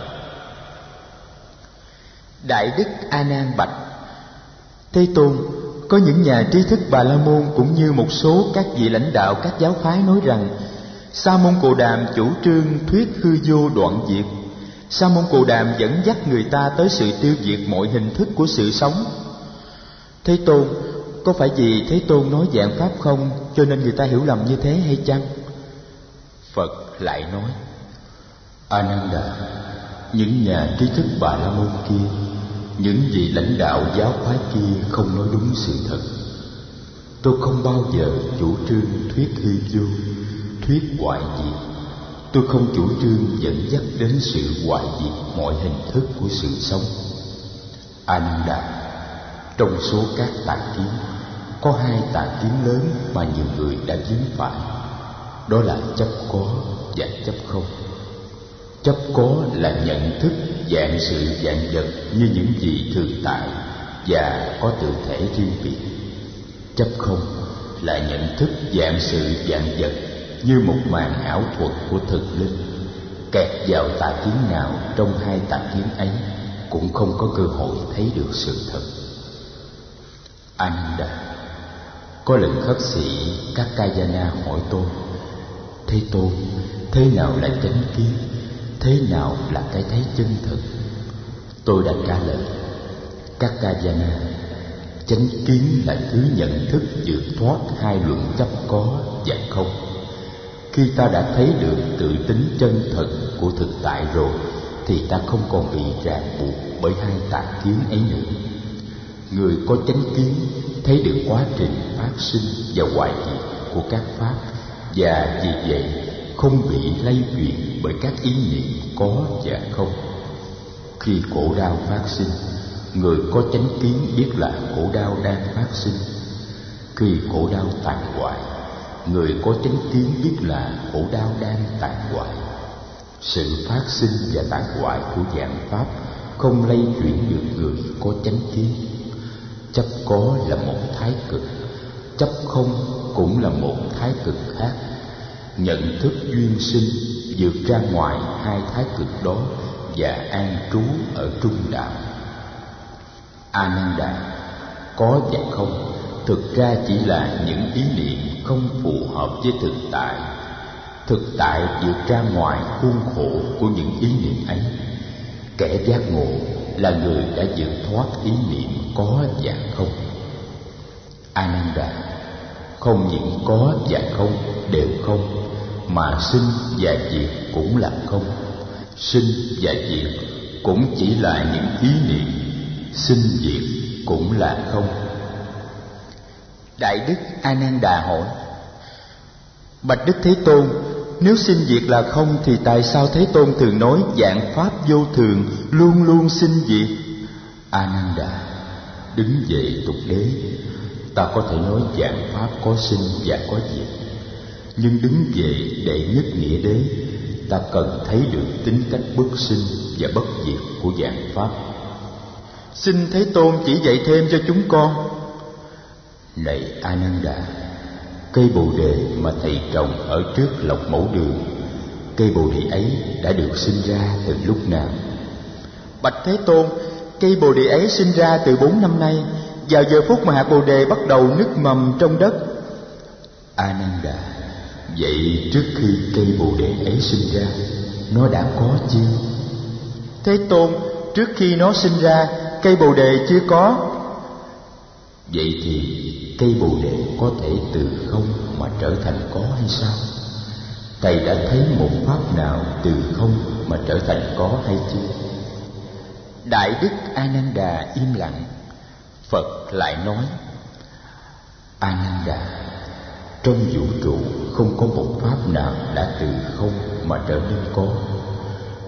Đại đức A Nan bạch: Thế Tôn, có những nhà trí thức Bà La Môn cũng như một số các vị lãnh đạo các giáo phái nói rằng Sa môn Cồ Đàm chủ trương thuyết hư vô đoạn diệt. Sa môn Cồ Đàm dẫn dắt người ta tới sự tiêu diệt mọi hình thức của sự sống. Thế Tôn, có phải vì Thế Tôn nói dạng pháp không cho nên người ta hiểu lầm như thế hay chăng? Phật lại nói: A Nan Đà, những nhà trí thức Bà La Môn kia, những vị lãnh đạo giáo phái kia không nói đúng sự thật. Tôi không bao giờ chủ trương thuyết hư vô, thuyết hoại diệt. Tôi không chủ trương dẫn dắt đến sự hoại diệt mọi hình thức của sự sống. A Nan Đà, trong số các tà kiến, có hai tà kiến lớn mà nhiều người đã dính phải. Đó là chấp có và chấp không. Chấp có là nhận thức dạng sự dạng vật như những gì thường tại và có tự thể riêng biệt. Chấp không là nhận thức dạng sự dạng vật như một màn ảo thuật của thực linh. Kẹt vào tà kiến nào trong hai tà kiến ấy cũng không có cơ hội thấy được sự thật. Ananda, có lần khất sĩ Kakayana hỏi tôi: Thế Tôn, thế nào là chánh kiến? Thế nào là cái thấy chân thực? Tôi đã trả lời: Kakayana, chánh kiến là thứ nhận thức vượt thoát hai luận chấp có và không. Khi ta đã thấy được tự tính chân thật của thực tại rồi thì ta không còn bị ràng buộc bởi hai tà kiến ấy nữa. Người có chánh kiến thấy được quá trình phát sinh và hoại diệt của các pháp, và vì vậy không bị lay chuyển bởi các ý niệm có và không. Khi khổ đau phát sinh, người có chánh kiến biết là khổ đau đang phát sinh. Khi khổ đau tàn hoại, người có chánh kiến biết là khổ đau đang tàn hoại. Sự phát sinh và tàn hoại của dạng pháp không lay chuyển được người có chánh kiến. Chấp có là một thái cực, chấp không cũng là một thái cực khác. Nhận thức duyên sinh vượt ra ngoài hai thái cực đó và an trú ở trung đạo. Ananda, có và không thực ra chỉ là những ý niệm không phù hợp với thực tại. Thực tại vượt ra ngoài khuôn khổ của những ý niệm ấy. Kẻ giác ngộ là người đã vượt thoát ý niệm có và không. Ananda, không những có và không đều không, mà sinh và diệt cũng là không. Sinh và diệt cũng chỉ là những ý niệm, sinh diệt cũng là không. Đại đức Ananda hỏi: Bạch Đức Thế Tôn, nếu sinh diệt là không thì tại sao Thế Tôn thường nói dạng pháp vô thường luôn luôn sinh diệt? Ananda, đứng về tục đế, ta có thể nói dạng pháp có sinh và có diệt. Nhưng đứng về đệ nhất nghĩa đế, ta cần thấy được tính cách bất sinh và bất diệt của dạng pháp. Xin Thế Tôn chỉ dạy thêm cho chúng con. Này Ananda, cây bồ đề mà thầy trồng ở trước lộc mẫu đường, cây bồ đề ấy đã được sinh ra từ lúc nào? Bạch Thế Tôn, cây bồ đề ấy sinh ra từ 4 năm nay, vào giờ phút mà hạt bồ đề bắt đầu nứt mầm trong đất. Ananda, vậy trước khi cây bồ đề ấy sinh ra, nó đã có chưa? Thế Tôn, trước khi nó sinh ra, cây bồ đề chưa có. Vậy thì cây bồ đề có thể từ không mà trở thành có hay sao? Thầy đã thấy một pháp nào từ không mà trở thành có hay chưa? Đại đức Ananda im lặng. Phật lại nói: Ananda, trong vũ trụ không có một pháp nào đã từ không mà trở nên có.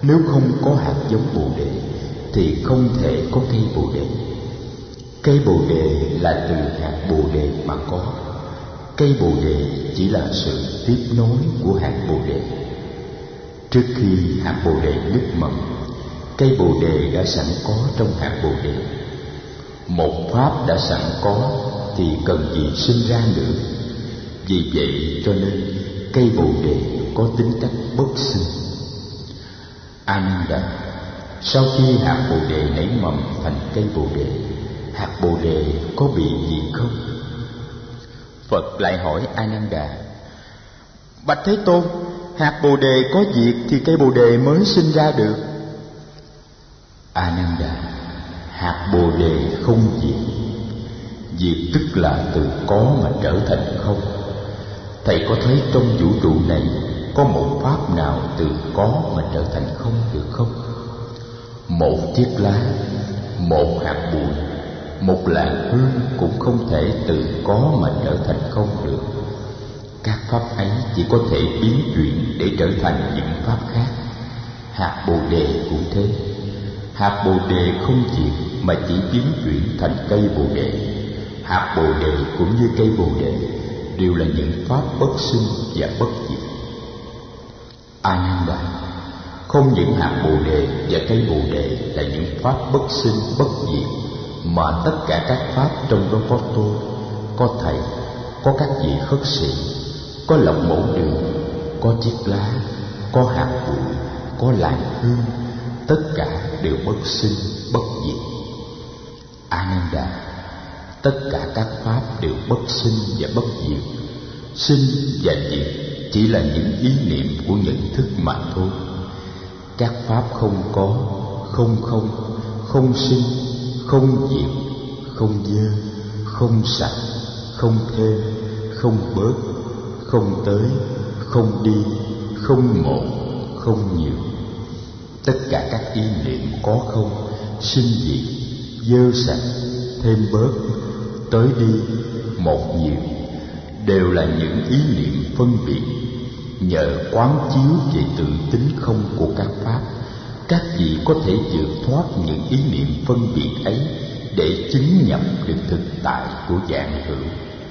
Nếu không có hạt giống Bồ Đề thì không thể có cây Bồ Đề. Cây Bồ Đề là từ hạt Bồ Đề mà có. Cây Bồ Đề chỉ là sự tiếp nối của hạt Bồ Đề. Trước khi hạt Bồ Đề nứt mầm, cây Bồ Đề đã sẵn có trong hạt Bồ Đề. Một pháp đã sẵn có thì cần gì sinh ra nữa. Vì vậy cho nên cây Bồ Đề có tính cách bất sinh. Ananda, sau khi hạt Bồ Đề nảy mầm thành cây Bồ Đề, hạt Bồ Đề có bị gì không? Phật lại hỏi Ananda: Bạch Thế Tôn, hạt Bồ Đề có diệt thì cây Bồ Đề mới sinh ra được. Ananda, hạt Bồ Đề không diệt. Diệt tức là từ có mà trở thành không. Thầy có thấy trong vũ trụ này có một pháp nào từ có mà trở thành không được không? Một chiếc lá, một hạt bụi, một làn hương cũng không thể từ có mà trở thành không được. Các pháp ấy chỉ có thể biến chuyển để trở thành những pháp khác. Hạt Bồ Đề cũng thế. Hạt Bồ Đề không diệt mà chỉ biến chuyển thành cây Bồ Đề. Hạt Bồ Đề cũng như cây Bồ Đề đều là những pháp bất sinh và bất diệt. Ananda, không những hạt Bồ Đề và cây Bồ Đề là những pháp bất sinh bất diệt, mà tất cả các pháp trong đó có tôi, có thầy, có các vị khất sĩ, có lộc mẫu đường, có chiếc lá, có hạt bụi, có làn hương, tất cả đều bất sinh bất diệt. Ananda, tất cả các pháp đều bất sinh và bất diệt. Sinh và diệt chỉ là những ý niệm của nhận thức mà thôi. Các pháp không có, không sinh, không diệt, không dơ, không sạch, không thêm, không bớt, không tới, không đi, không một, không nhiều. Tất cả các ý niệm có không, sinh diệt, dơ sạch, thêm bớt, tới đi, một nhiều, đều là những ý niệm phân biệt. Nhờ quán chiếu về tự tính không của các pháp, các vị có thể vượt thoát những ý niệm phân biệt ấy để chứng nhập được thực tại của vạn hữu.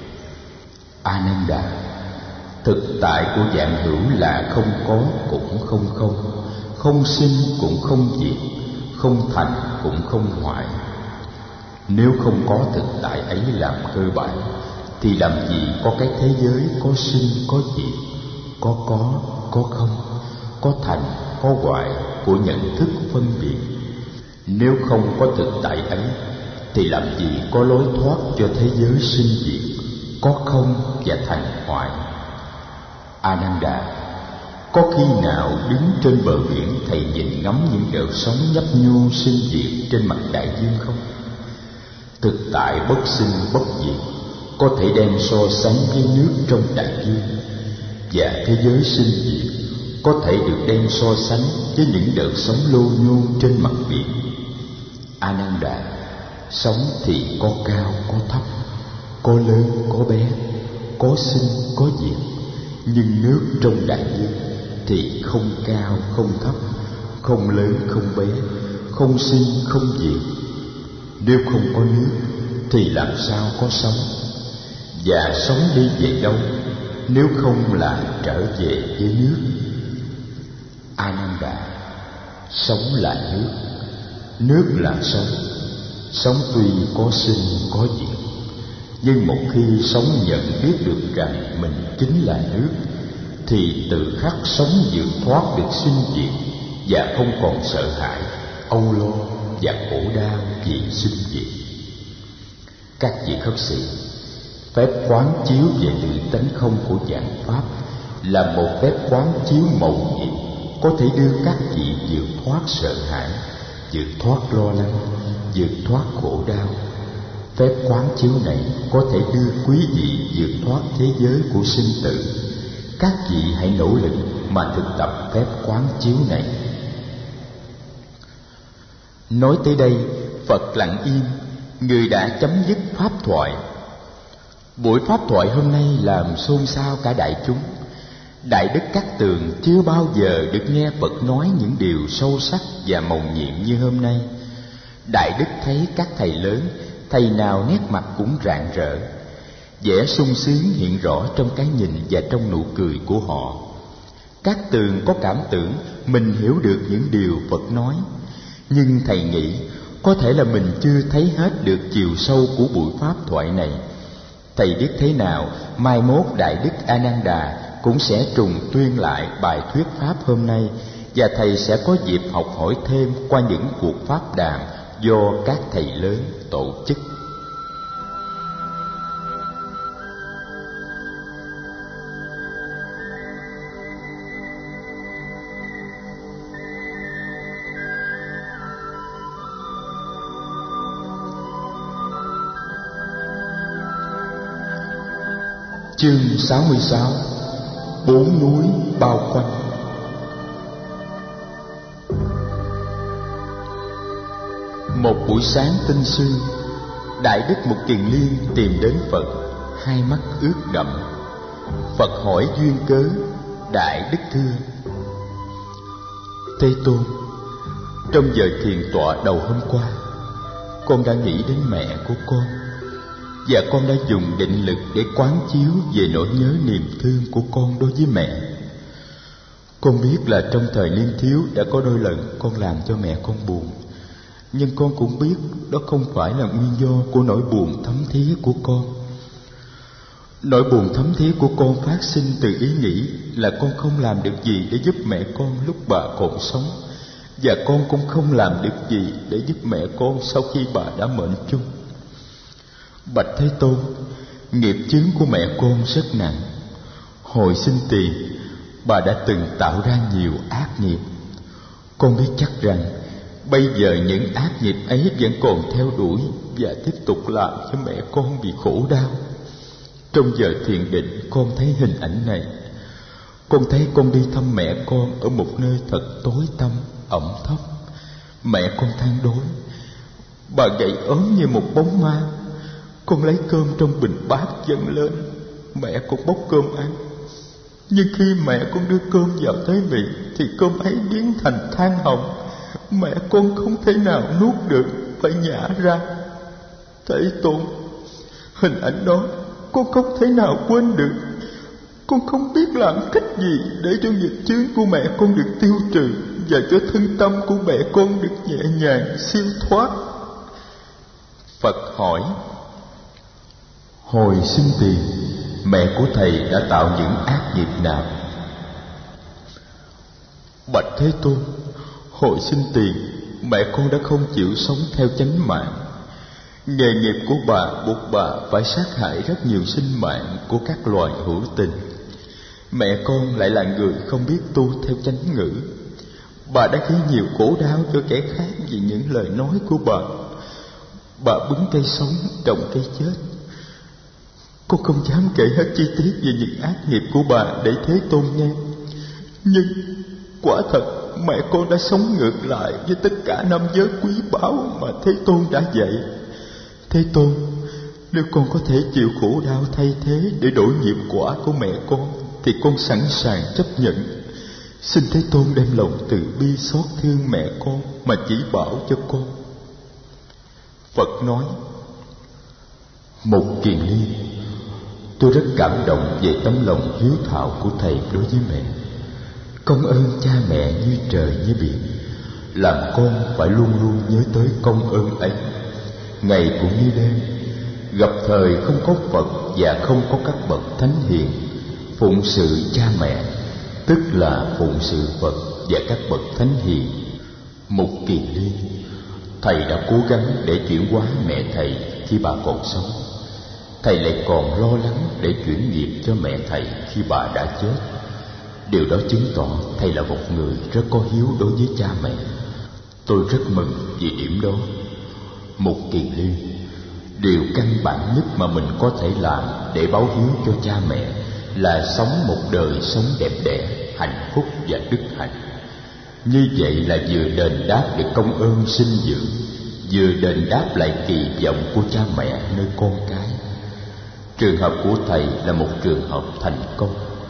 Ananda, thực tại của vạn hữu là không có cũng không, không sinh cũng không diệt, không thành cũng không hoại. Nếu không có thực tại ấy làm cơ bản, thì làm gì có cái thế giới có sinh có diệt, có không, có thành có hoại của nhận thức phân biệt. Nếu không có thực tại ấy, thì làm gì có lối thoát cho thế giới sinh diệt, có không và thành hoại. Ananda, có khi nào đứng trên bờ biển thầy nhìn ngắm những đợt sóng nhấp nhô sinh diệt trên mặt đại dương không? Thực tại bất sinh bất diệt có thể đem so sánh với nước trong đại dương, và thế giới sinh diệt có thể được đem so sánh với những đợt sóng lô nhô trên mặt biển. Ananda, sóng thì có cao có thấp, có lớn có bé, có sinh có diệt, nhưng nước trong đại dương thì không cao không thấp, không lớn không bé, không sinh không diệt. Nếu không có nước thì làm sao có sóng? Và sóng đi về đâu nếu không là trở về với nước? Ananda, sóng là nước là sống. Sống tuy có sinh có diệt, nhưng một khi sống nhận biết được rằng mình chính là nước, thì tự khắc sống vượt thoát được sinh diệt, và không còn sợ hãi, âu lo và khổ đau vì sinh diệt. Các vị khất sĩ, phép quán chiếu về tự tánh không của vạn pháp là một phép quán chiếu mầu nhiệm, có thể đưa các vị vượt thoát sợ hãi, vượt thoát lo lắng, vượt thoát khổ đau. Phép quán chiếu này có thể đưa quý vị vượt thoát thế giới của sinh tử. Các vị hãy nỗ lực mà thực tập phép quán chiếu này. Nói tới đây, Phật lặng im, người đã chấm dứt pháp thoại. Buổi pháp thoại hôm nay làm xôn xao cả đại chúng. Đại Đức Cát Tường chưa bao giờ được nghe Phật nói những điều sâu sắc và mầu nhiệm như hôm nay. Đại Đức thấy các thầy lớn, thầy nào nét mặt cũng rạng rỡ, vẻ sung sướng hiện rõ trong cái nhìn và trong nụ cười của họ. Cát Tường có cảm tưởng mình hiểu được những điều Phật nói, nhưng thầy nghĩ có thể là mình chưa thấy hết được chiều sâu của buổi pháp thoại này. Thầy biết thế nào mai mốt Đại Đức A Nan Đà cũng sẽ trùng tuyên lại bài thuyết pháp hôm nay, và thầy sẽ có dịp học hỏi thêm qua những cuộc pháp đàm do các thầy lớn tổ chức. Chương 66: Bốn núi bao quanh. Một buổi sáng tinh sương, Đại Đức Mục Kiền Liên tìm đến Phật, hai mắt ướt đẫm. Phật hỏi duyên cớ. Đại Đức thưa: Thế Tôn, trong giờ thiền tọa đầu hôm qua, con đã nghĩ đến mẹ của con, và con đã dùng định lực để quán chiếu về nỗi nhớ niềm thương của con đối với mẹ. Con biết là trong thời niên thiếu đã có đôi lần con làm cho mẹ con buồn, nhưng con cũng biết đó không phải là nguyên do của nỗi buồn thấm thía của con. Nỗi buồn thấm thía của con phát sinh từ ý nghĩ là con không làm được gì để giúp mẹ con lúc bà còn sống, và con cũng không làm được gì để giúp mẹ con sau khi bà đã mệnh chung. Bạch Thế Tôn, nghiệp chướng của mẹ con rất nặng. Hồi sinh tiền, bà đã từng tạo ra nhiều ác nghiệp. Con biết chắc rằng bây giờ những ác nghiệp ấy vẫn còn theo đuổi và tiếp tục làm cho mẹ con bị khổ đau. Trong giờ thiền định, con thấy hình ảnh này. Con thấy con đi thăm mẹ con ở một nơi thật tối tăm, ẩm thấp. Mẹ con than đói, bà gầy ốm như một bóng ma. Con lấy cơm trong bình bát dâng lên, mẹ con bốc cơm ăn. Nhưng khi mẹ con đưa cơm vào tới miệng thì cơm ấy biến thành than hồng. Mẹ con không thể nào nuốt được, phải nhả ra. Thế Tôn, hình ảnh đó con không thể nào quên được. Con không biết làm cách gì để cho nghiệp chướng của mẹ con được tiêu trừ, và cho thân tâm của mẹ con được nhẹ nhàng siêu thoát. Phật hỏi: Hồi sinh tiền, mẹ của thầy đã tạo những ác nghiệp nào? Bạch Thế Tôn, hồi sinh tiền, mẹ con đã không chịu sống theo chánh mạng. Nghề nghiệp của bà buộc bà phải sát hại rất nhiều sinh mạng của các loài hữu tình. Mẹ con lại là người không biết tu theo chánh ngữ. Bà đã gây nhiều khổ đau cho kẻ khác vì những lời nói của bà. Bà bứng cây sống, trồng cây chết. Con không dám kể hết chi tiết về những ác nghiệp của bà để Thế Tôn nghe. Nhưng quả thật mẹ con đã sống ngược lại với tất cả năm giới quý báu mà Thế Tôn đã dạy. Thế Tôn, nếu con có thể chịu khổ đau thay thế để đổi nghiệp quả của mẹ con thì con sẵn sàng chấp nhận. Xin Thế Tôn đem lòng từ bi xót thương mẹ con mà chỉ bảo cho con. Phật nói: Mục Kiền Liên, tôi rất cảm động về tấm lòng hiếu thảo của thầy đối với mẹ. Công ơn cha mẹ như trời như biển, làm con phải luôn luôn nhớ tới công ơn ấy. Ngày cũng như đêm, gặp thời không có Phật và không có các bậc thánh hiền, phụng sự cha mẹ tức là phụng sự Phật và các bậc thánh hiền. Mục Kiền Liên, thầy đã cố gắng để chuyển hóa mẹ thầy khi bà còn sống. Thầy lại còn lo lắng để chuyển nghiệp cho mẹ thầy khi bà đã chết. Điều đó chứng tỏ thầy là một người rất có hiếu đối với cha mẹ. Tôi rất mừng vì điểm đó. Mục Kiền Liên, điều căn bản nhất mà mình có thể làm để báo hiếu cho cha mẹ là sống một đời sống đẹp đẽ, hạnh phúc và đức hạnh. Như vậy là vừa đền đáp được công ơn sinh dưỡng, vừa đền đáp lại kỳ vọng của cha mẹ nơi con cái. Trường hợp của thầy là một trường hợp thành công.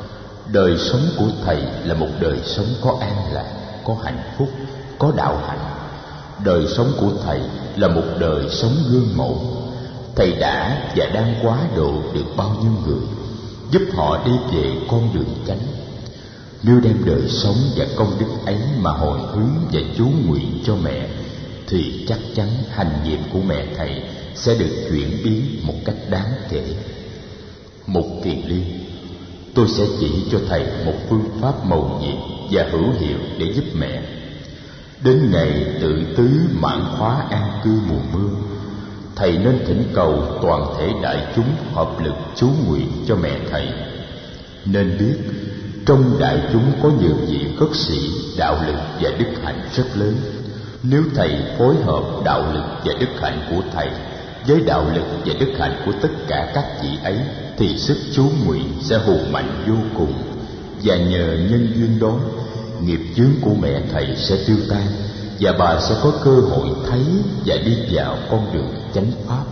Đời sống của thầy là một đời sống có an lạc, có hạnh phúc, có đạo hạnh. Đời sống của thầy là một đời sống gương mẫu. Thầy đã và đang quá độ được bao nhiêu người, giúp họ đi về con đường chánh. Nếu đem đời sống và công đức ấy mà hồi hướng và chú nguyện cho mẹ, thì chắc chắn hành nhiệm của mẹ thầy sẽ được chuyển biến một cách đáng kể. Mục Kiền Liên, tôi sẽ chỉ cho thầy một phương pháp mầu nhiệm và hữu hiệu để giúp mẹ. Đến ngày tự tứ mãn khóa an cư mùa mưa, thầy nên thỉnh cầu toàn thể đại chúng hợp lực chú nguyện cho mẹ thầy. Nên biết trong đại chúng có nhiều vị khất sĩ đạo lực và đức hạnh rất lớn. Nếu thầy phối hợp đạo lực và đức hạnh của thầy với đạo lực và đức hạnh của tất cả các vị ấy, thì sức chú nguyện sẽ hùng mạnh vô cùng. Và nhờ nhân duyên đó, nghiệp chướng của mẹ thầy sẽ tiêu tan, và bà sẽ có cơ hội thấy và đi vào con đường chánh pháp.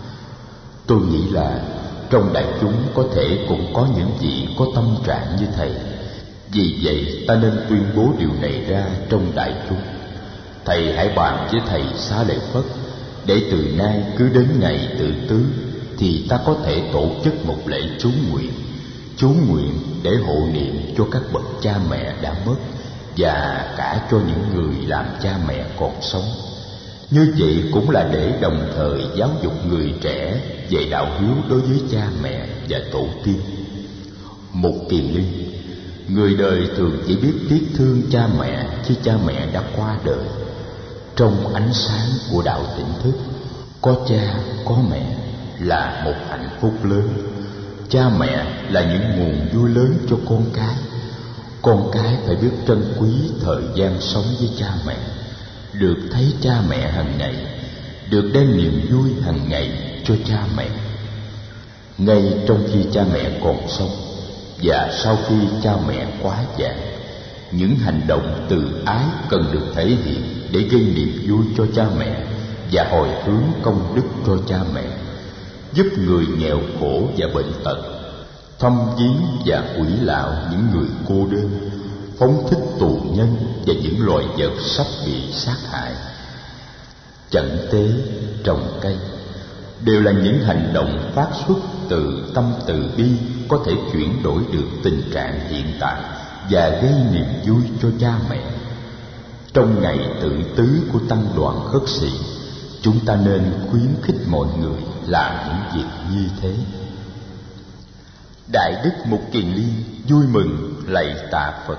Tôi nghĩ là trong đại chúng có thể cũng có những vị có tâm trạng như thầy. Vì vậy ta nên tuyên bố điều này ra trong đại chúng. Thầy hãy bàn với thầy Xá Lợi Phất, để từ nay cứ đến ngày tự tứ thì ta có thể tổ chức một lễ chú nguyện để hộ niệm cho các bậc cha mẹ đã mất, và cả cho những người làm cha mẹ còn sống. Như vậy cũng là để đồng thời giáo dục người trẻ về đạo hiếu đối với cha mẹ và tổ tiên. Mục Kiền Liên, người đời thường chỉ biết tiếc thương cha mẹ khi cha mẹ đã qua đời. Trong ánh sáng của đạo tỉnh thức, có cha có mẹ là một hạnh phúc lớn. Cha mẹ là những nguồn vui lớn cho con cái. Con cái phải biết trân quý thời gian sống với cha mẹ, được thấy cha mẹ hàng ngày, được đem niềm vui hàng ngày cho cha mẹ. Ngay trong khi cha mẹ còn sống và sau khi cha mẹ quá già, những hành động từ ái cần được thể hiện để gây niềm vui cho cha mẹ và hồi hướng công đức cho cha mẹ, giúp người nghèo khổ và bệnh tật, thăm viếng và ủi lạo những người cô đơn, phóng thích tù nhân và những loài vật sắp bị sát hại. Chẩn tế, trồng cây đều là những hành động phát xuất từ tâm từ bi, có thể chuyển đổi được tình trạng hiện tại và gây niềm vui cho cha mẹ. Trong ngày tự tứ của tăng đoàn khất sĩ, chúng ta nên khuyến khích mọi người làm những việc như thế. Đại đức Mục Kiền Liên vui mừng lạy tạ Phật.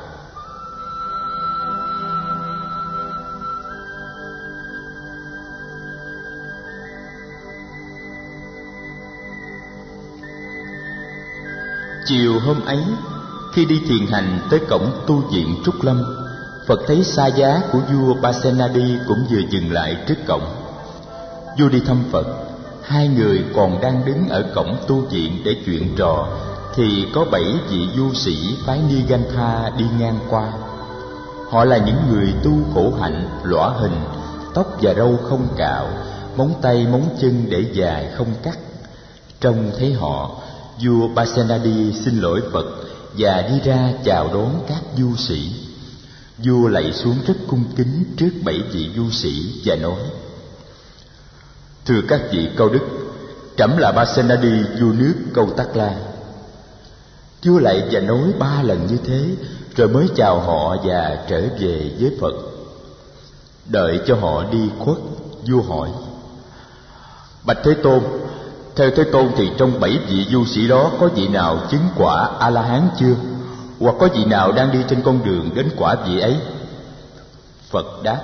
Chiều hôm ấy, khi đi thiền hành tới cổng tu viện Trúc Lâm, Phật thấy xa giá của vua Pasenadi cũng vừa dừng lại trước cổng. Vua đi thăm Phật, hai người còn đang đứng ở cổng tu viện để chuyện trò, thì có 7 vị du sĩ phái Nigantha đi ngang qua. Họ là những người tu khổ hạnh, lõa hình, tóc và râu không cạo, móng tay móng chân để dài không cắt. Trông thấy họ, vua Pasenadi xin lỗi Phật và đi ra chào đón các du sĩ. Vua lạy xuống rất cung kính trước 7 vị du sĩ và nói: Thưa các vị cao đức, trẫm là Pasenadi, vua nước Câu Tắc La. Vua lạy và nói 3 lần như thế, rồi mới chào họ và trở về với Phật. Đợi cho họ đi khuất, vua hỏi: Bạch Thế Tôn, theo Thế Tôn thì trong 7 vị du sĩ đó có vị nào chứng quả A-la-hán chưa? Hoặc có vị nào đang đi trên con đường đến quả vị ấy? Phật đáp: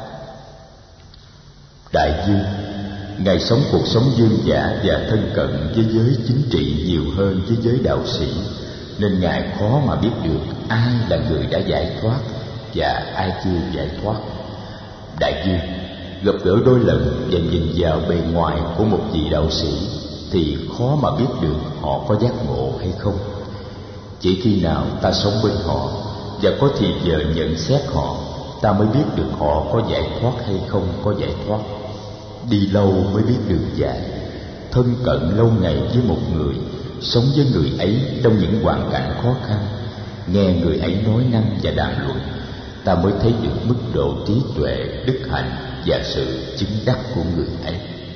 Đại vương, Ngài sống cuộc sống dương dã và thân cận với giới chính trị nhiều hơn với giới đạo sĩ, nên Ngài khó mà biết được ai là người đã giải thoát và ai chưa giải thoát. Đại vương, gặp gỡ đôi lần và nhìn vào bề ngoài của một vị đạo sĩ thì khó mà biết được họ có giác ngộ hay không. Chỉ khi nào ta sống bên họ và có thì giờ nhận xét họ, ta mới biết được họ có giải thoát hay không có giải thoát. Đi lâu mới biết đường dài. Thân cận lâu ngày với một người, sống với người ấy trong những hoàn cảnh khó khăn, nghe người ấy nói năng và đàm luận, ta mới thấy được mức độ trí tuệ, đức hạnh và sự chứng đắc của người ấy.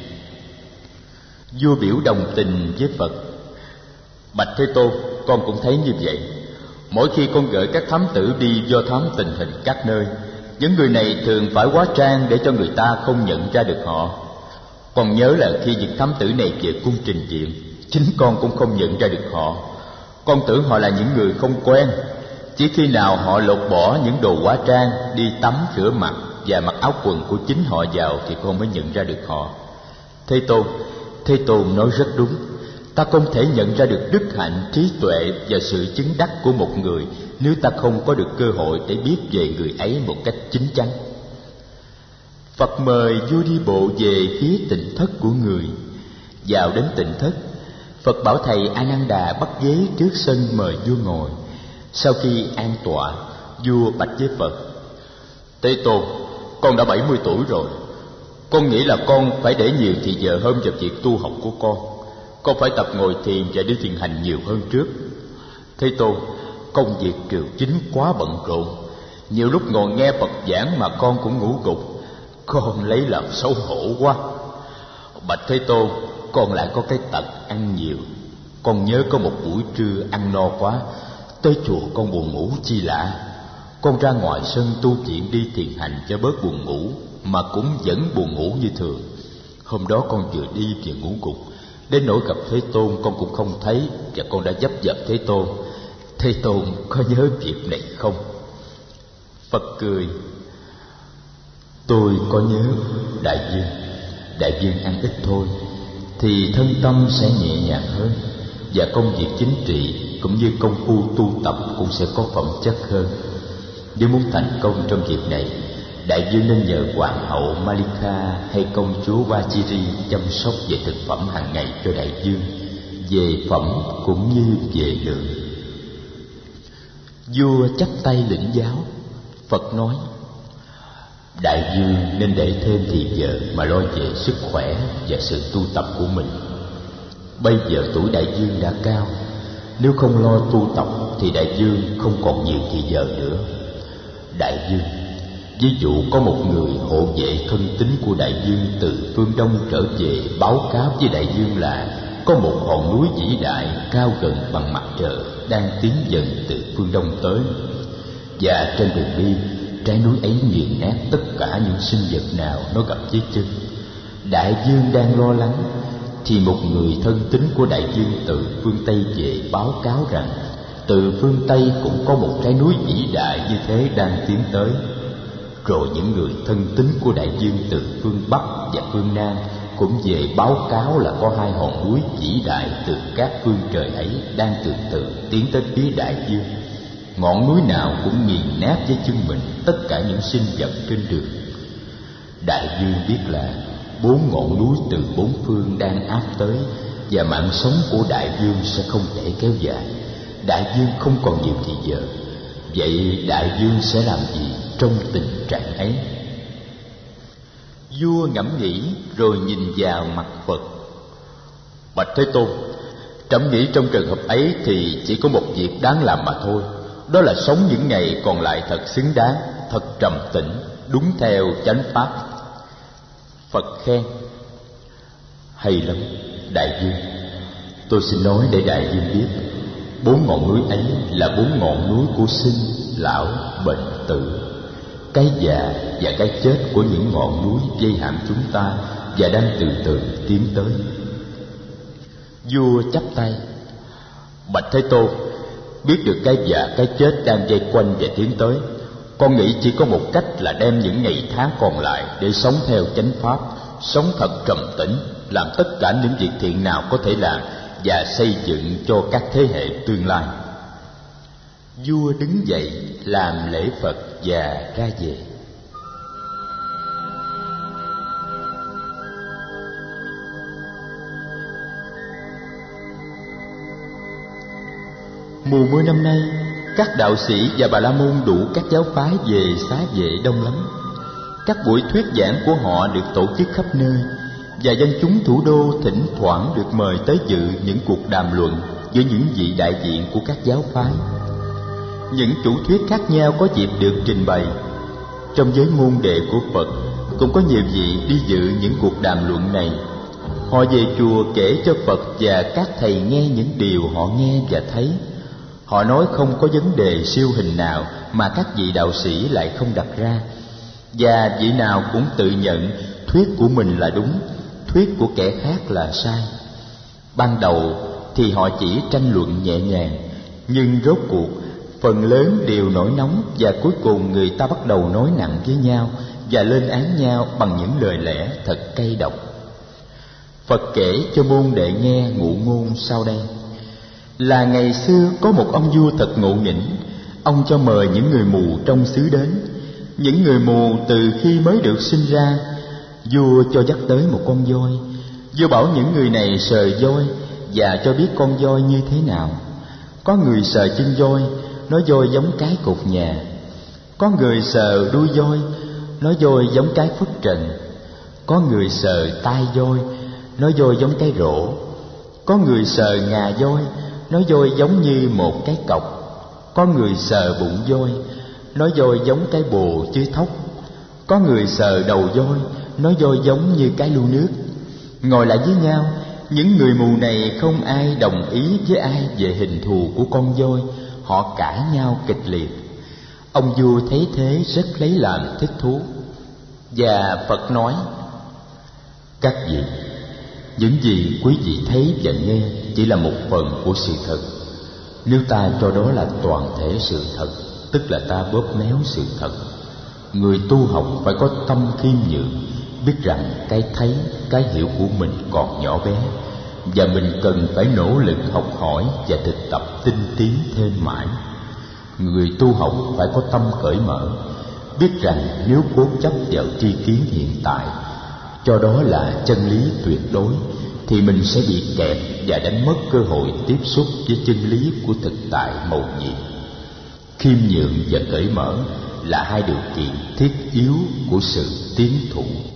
Vua biểu đồng tình với Phật. Bạch Thế Tôn, con cũng thấy như vậy. Mỗi khi con gửi các thám tử đi do thám tình hình các nơi, những người này thường phải hóa trang để cho người ta không nhận ra được họ. Con nhớ là khi những thám tử này về cung trình diện, chính con cũng không nhận ra được họ. Con tưởng họ là những người không quen. Chỉ khi nào họ lột bỏ những đồ hóa trang, đi tắm rửa mặt và mặc áo quần của chính họ vào thì con mới nhận ra được họ. Thế Tôn nói rất đúng. Ta không thể nhận ra được đức hạnh, trí tuệ và sự chứng đắc của một người nếu ta không có được cơ hội để biết về người ấy một cách chính chắn. Phật mời vua đi bộ về phía tịnh thất của người. Vào đến tịnh thất, Phật bảo thầy A Nan Đà bắt ghế trước sân mời vua ngồi. Sau khi an tọa, vua bạch với Phật: Thế Tôn, con đã 70 tuổi rồi. Con nghĩ là con phải để nhiều thì giờ hơn vào việc tu học của con. Con phải tập ngồi thiền và đi thiền hành nhiều hơn trước. Thế Tôn, công việc triều chính quá bận rộn. Nhiều lúc ngồi nghe Phật giảng mà con cũng ngủ gục. Con lấy làm xấu hổ quá. Bạch Thế Tôn, con lại có cái tật ăn nhiều. Con nhớ có một buổi trưa ăn no quá, tới chùa con buồn ngủ chi lạ. Con ra ngoài sân tu viện đi thiền hành cho bớt buồn ngủ, mà cũng vẫn buồn ngủ như thường. Hôm đó con vừa đi vừa ngủ gục, đến nỗi gặp Thế Tôn con cũng không thấy, và con đã vấp vập Thế Tôn. Thế Tôn có nhớ việc này không? Phật cười: Tôi có nhớ đại vương. Đại vương ăn ít thôi thì thân tâm sẽ nhẹ nhàng hơn, và công việc chính trị cũng như công phu tu tập cũng sẽ có phẩm chất hơn. Nếu muốn thành công trong việc này, đại vương nên nhờ hoàng hậu Malika hay công chúa Vajiri chăm sóc về thực phẩm hàng ngày cho đại vương, về phẩm cũng như về lượng. Vua chắp tay lĩnh giáo. Phật nói: Đại vương nên để thêm thì giờ mà lo về sức khỏe và sự tu tập của mình. Bây giờ tuổi đại vương đã cao, nếu không lo tu tập thì đại vương không còn nhiều thì giờ nữa. Đại vương, ví dụ có một người hộ vệ thân tín của đại vương từ phương Đông trở về báo cáo với đại vương là có một hòn núi vĩ đại cao gần bằng mặt trời đang tiến dần từ phương Đông tới, và trên đường đi, trái núi ấy nghiền nát tất cả những sinh vật nào nó gặp dưới chân. Đại vương đang lo lắng thì một người thân tín của đại vương từ phương Tây về báo cáo rằng từ phương Tây cũng có một trái núi vĩ đại như thế đang tiến tới. Rồi những người thân tín của đại vương từ phương Bắc và phương Nam cũng về báo cáo là có hai hòn núi vĩ đại từ các phương trời ấy đang từ từ tiến tới phía đại vương. Ngọn núi nào cũng nghiền nát với chân mình tất cả những sinh vật trên đường. Đại vương biết là 4 ngọn núi từ 4 phương đang áp tới, và mạng sống của đại vương sẽ không thể kéo dài. Đại vương không còn nhiều thì giờ. Vậy đại vương sẽ làm gì trong tình trạng ấy? Vua ngẫm nghĩ rồi nhìn vào mặt Phật. Bạch Thế Tôn, trẫm nghĩ trong trường hợp ấy thì chỉ có một việc đáng làm mà thôi. Đó là sống những ngày còn lại thật xứng đáng, thật trầm tĩnh, đúng theo chánh pháp. Phật khen: Hay lắm, đại vương. Tôi xin nói để đại vương biết, 4 ngọn núi ấy là 4 ngọn núi của sinh, lão, bệnh, tử. Cái già và cái chết của những ngọn núi vây hãm chúng ta và đang từ từ tiến tới. Vua chắp tay: Bạch Thế Tôn, biết được cái già cái chết đang vây quanh và tiến tới, con nghĩ chỉ có một cách là đem những ngày tháng còn lại để sống theo chánh pháp, sống thật trầm tĩnh, làm tất cả những việc thiện nào có thể làm và xây dựng cho các thế hệ tương lai. Vua đứng dậy làm lễ Phật và ra về. Mùa mưa năm nay, các đạo sĩ và Bà La Môn đủ các giáo phái về xá vệ đông lắm. Các buổi thuyết giảng của họ được tổ chức khắp nơi, và dân chúng thủ đô thỉnh thoảng được mời tới dự những cuộc đàm luận với những vị đại diện của các giáo phái. những chủ thuyết khác nhau có dịp được trình bày. Trong giới môn đệ của Phật cũng có nhiều vị đi dự những cuộc đàm luận này. Họ về chùa kể cho Phật và các thầy nghe những điều họ nghe và thấy. Họ nói không có vấn đề siêu hình nào mà các vị đạo sĩ lại không đặt ra, và vị nào cũng tự nhận thuyết của mình là đúng, thuyết của kẻ khác là sai. Ban đầu thì họ chỉ tranh luận nhẹ nhàng, nhưng rốt cuộc phần lớn đều nổi nóng, và cuối cùng người ta bắt đầu nói nặng với nhau và lên án nhau bằng những lời lẽ thật cay độc. Phật kể cho môn đệ nghe ngụ ngôn sau đây: là ngày xưa có một ông vua thật ngộ nghĩnh. Ông cho mời những người mù trong xứ đến. Những người mù từ khi mới được sinh ra, vua cho dắt tới một con voi. Vua bảo những người này sờ voi và cho biết con voi như thế nào. Có người sờ chân voi, nói voi giống cái cột nhà. Có người sờ đuôi voi, nói voi giống cái phất trần. Có người sờ tai voi, nói voi giống cái rổ. Có người sờ ngà voi, nói voi giống như một cái cọc. Có người sờ bụng voi, nói voi giống cái bồ chứa thóc. Có người sờ đầu voi, nói voi giống như cái lu nước. Ngồi lại với nhau, những người mù này không ai đồng ý với ai về hình thù của con voi. Họ cãi nhau kịch liệt. Ông vua thấy thế rất lấy làm thích thú. Và Phật nói: các vị, những gì quý vị thấy và nghe chỉ là một phần của sự thật. Nếu ta cho đó là toàn thể sự thật, tức là ta bóp méo sự thật. Người tu học phải có tâm khiêm nhường, biết rằng cái thấy, cái hiểu của mình còn nhỏ bé, và mình cần phải nỗ lực học hỏi và thực tập tinh tiến thêm mãi. Người tu học phải có tâm cởi mở, biết rằng nếu cố chấp vào tri kiến hiện tại, cho đó là chân lý tuyệt đối, thì mình sẽ bị kẹt và đánh mất cơ hội tiếp xúc với chân lý của thực tại mầu nhiệm. Khiêm nhượng và cởi mở là hai điều kiện thiết yếu của sự tiến thủ.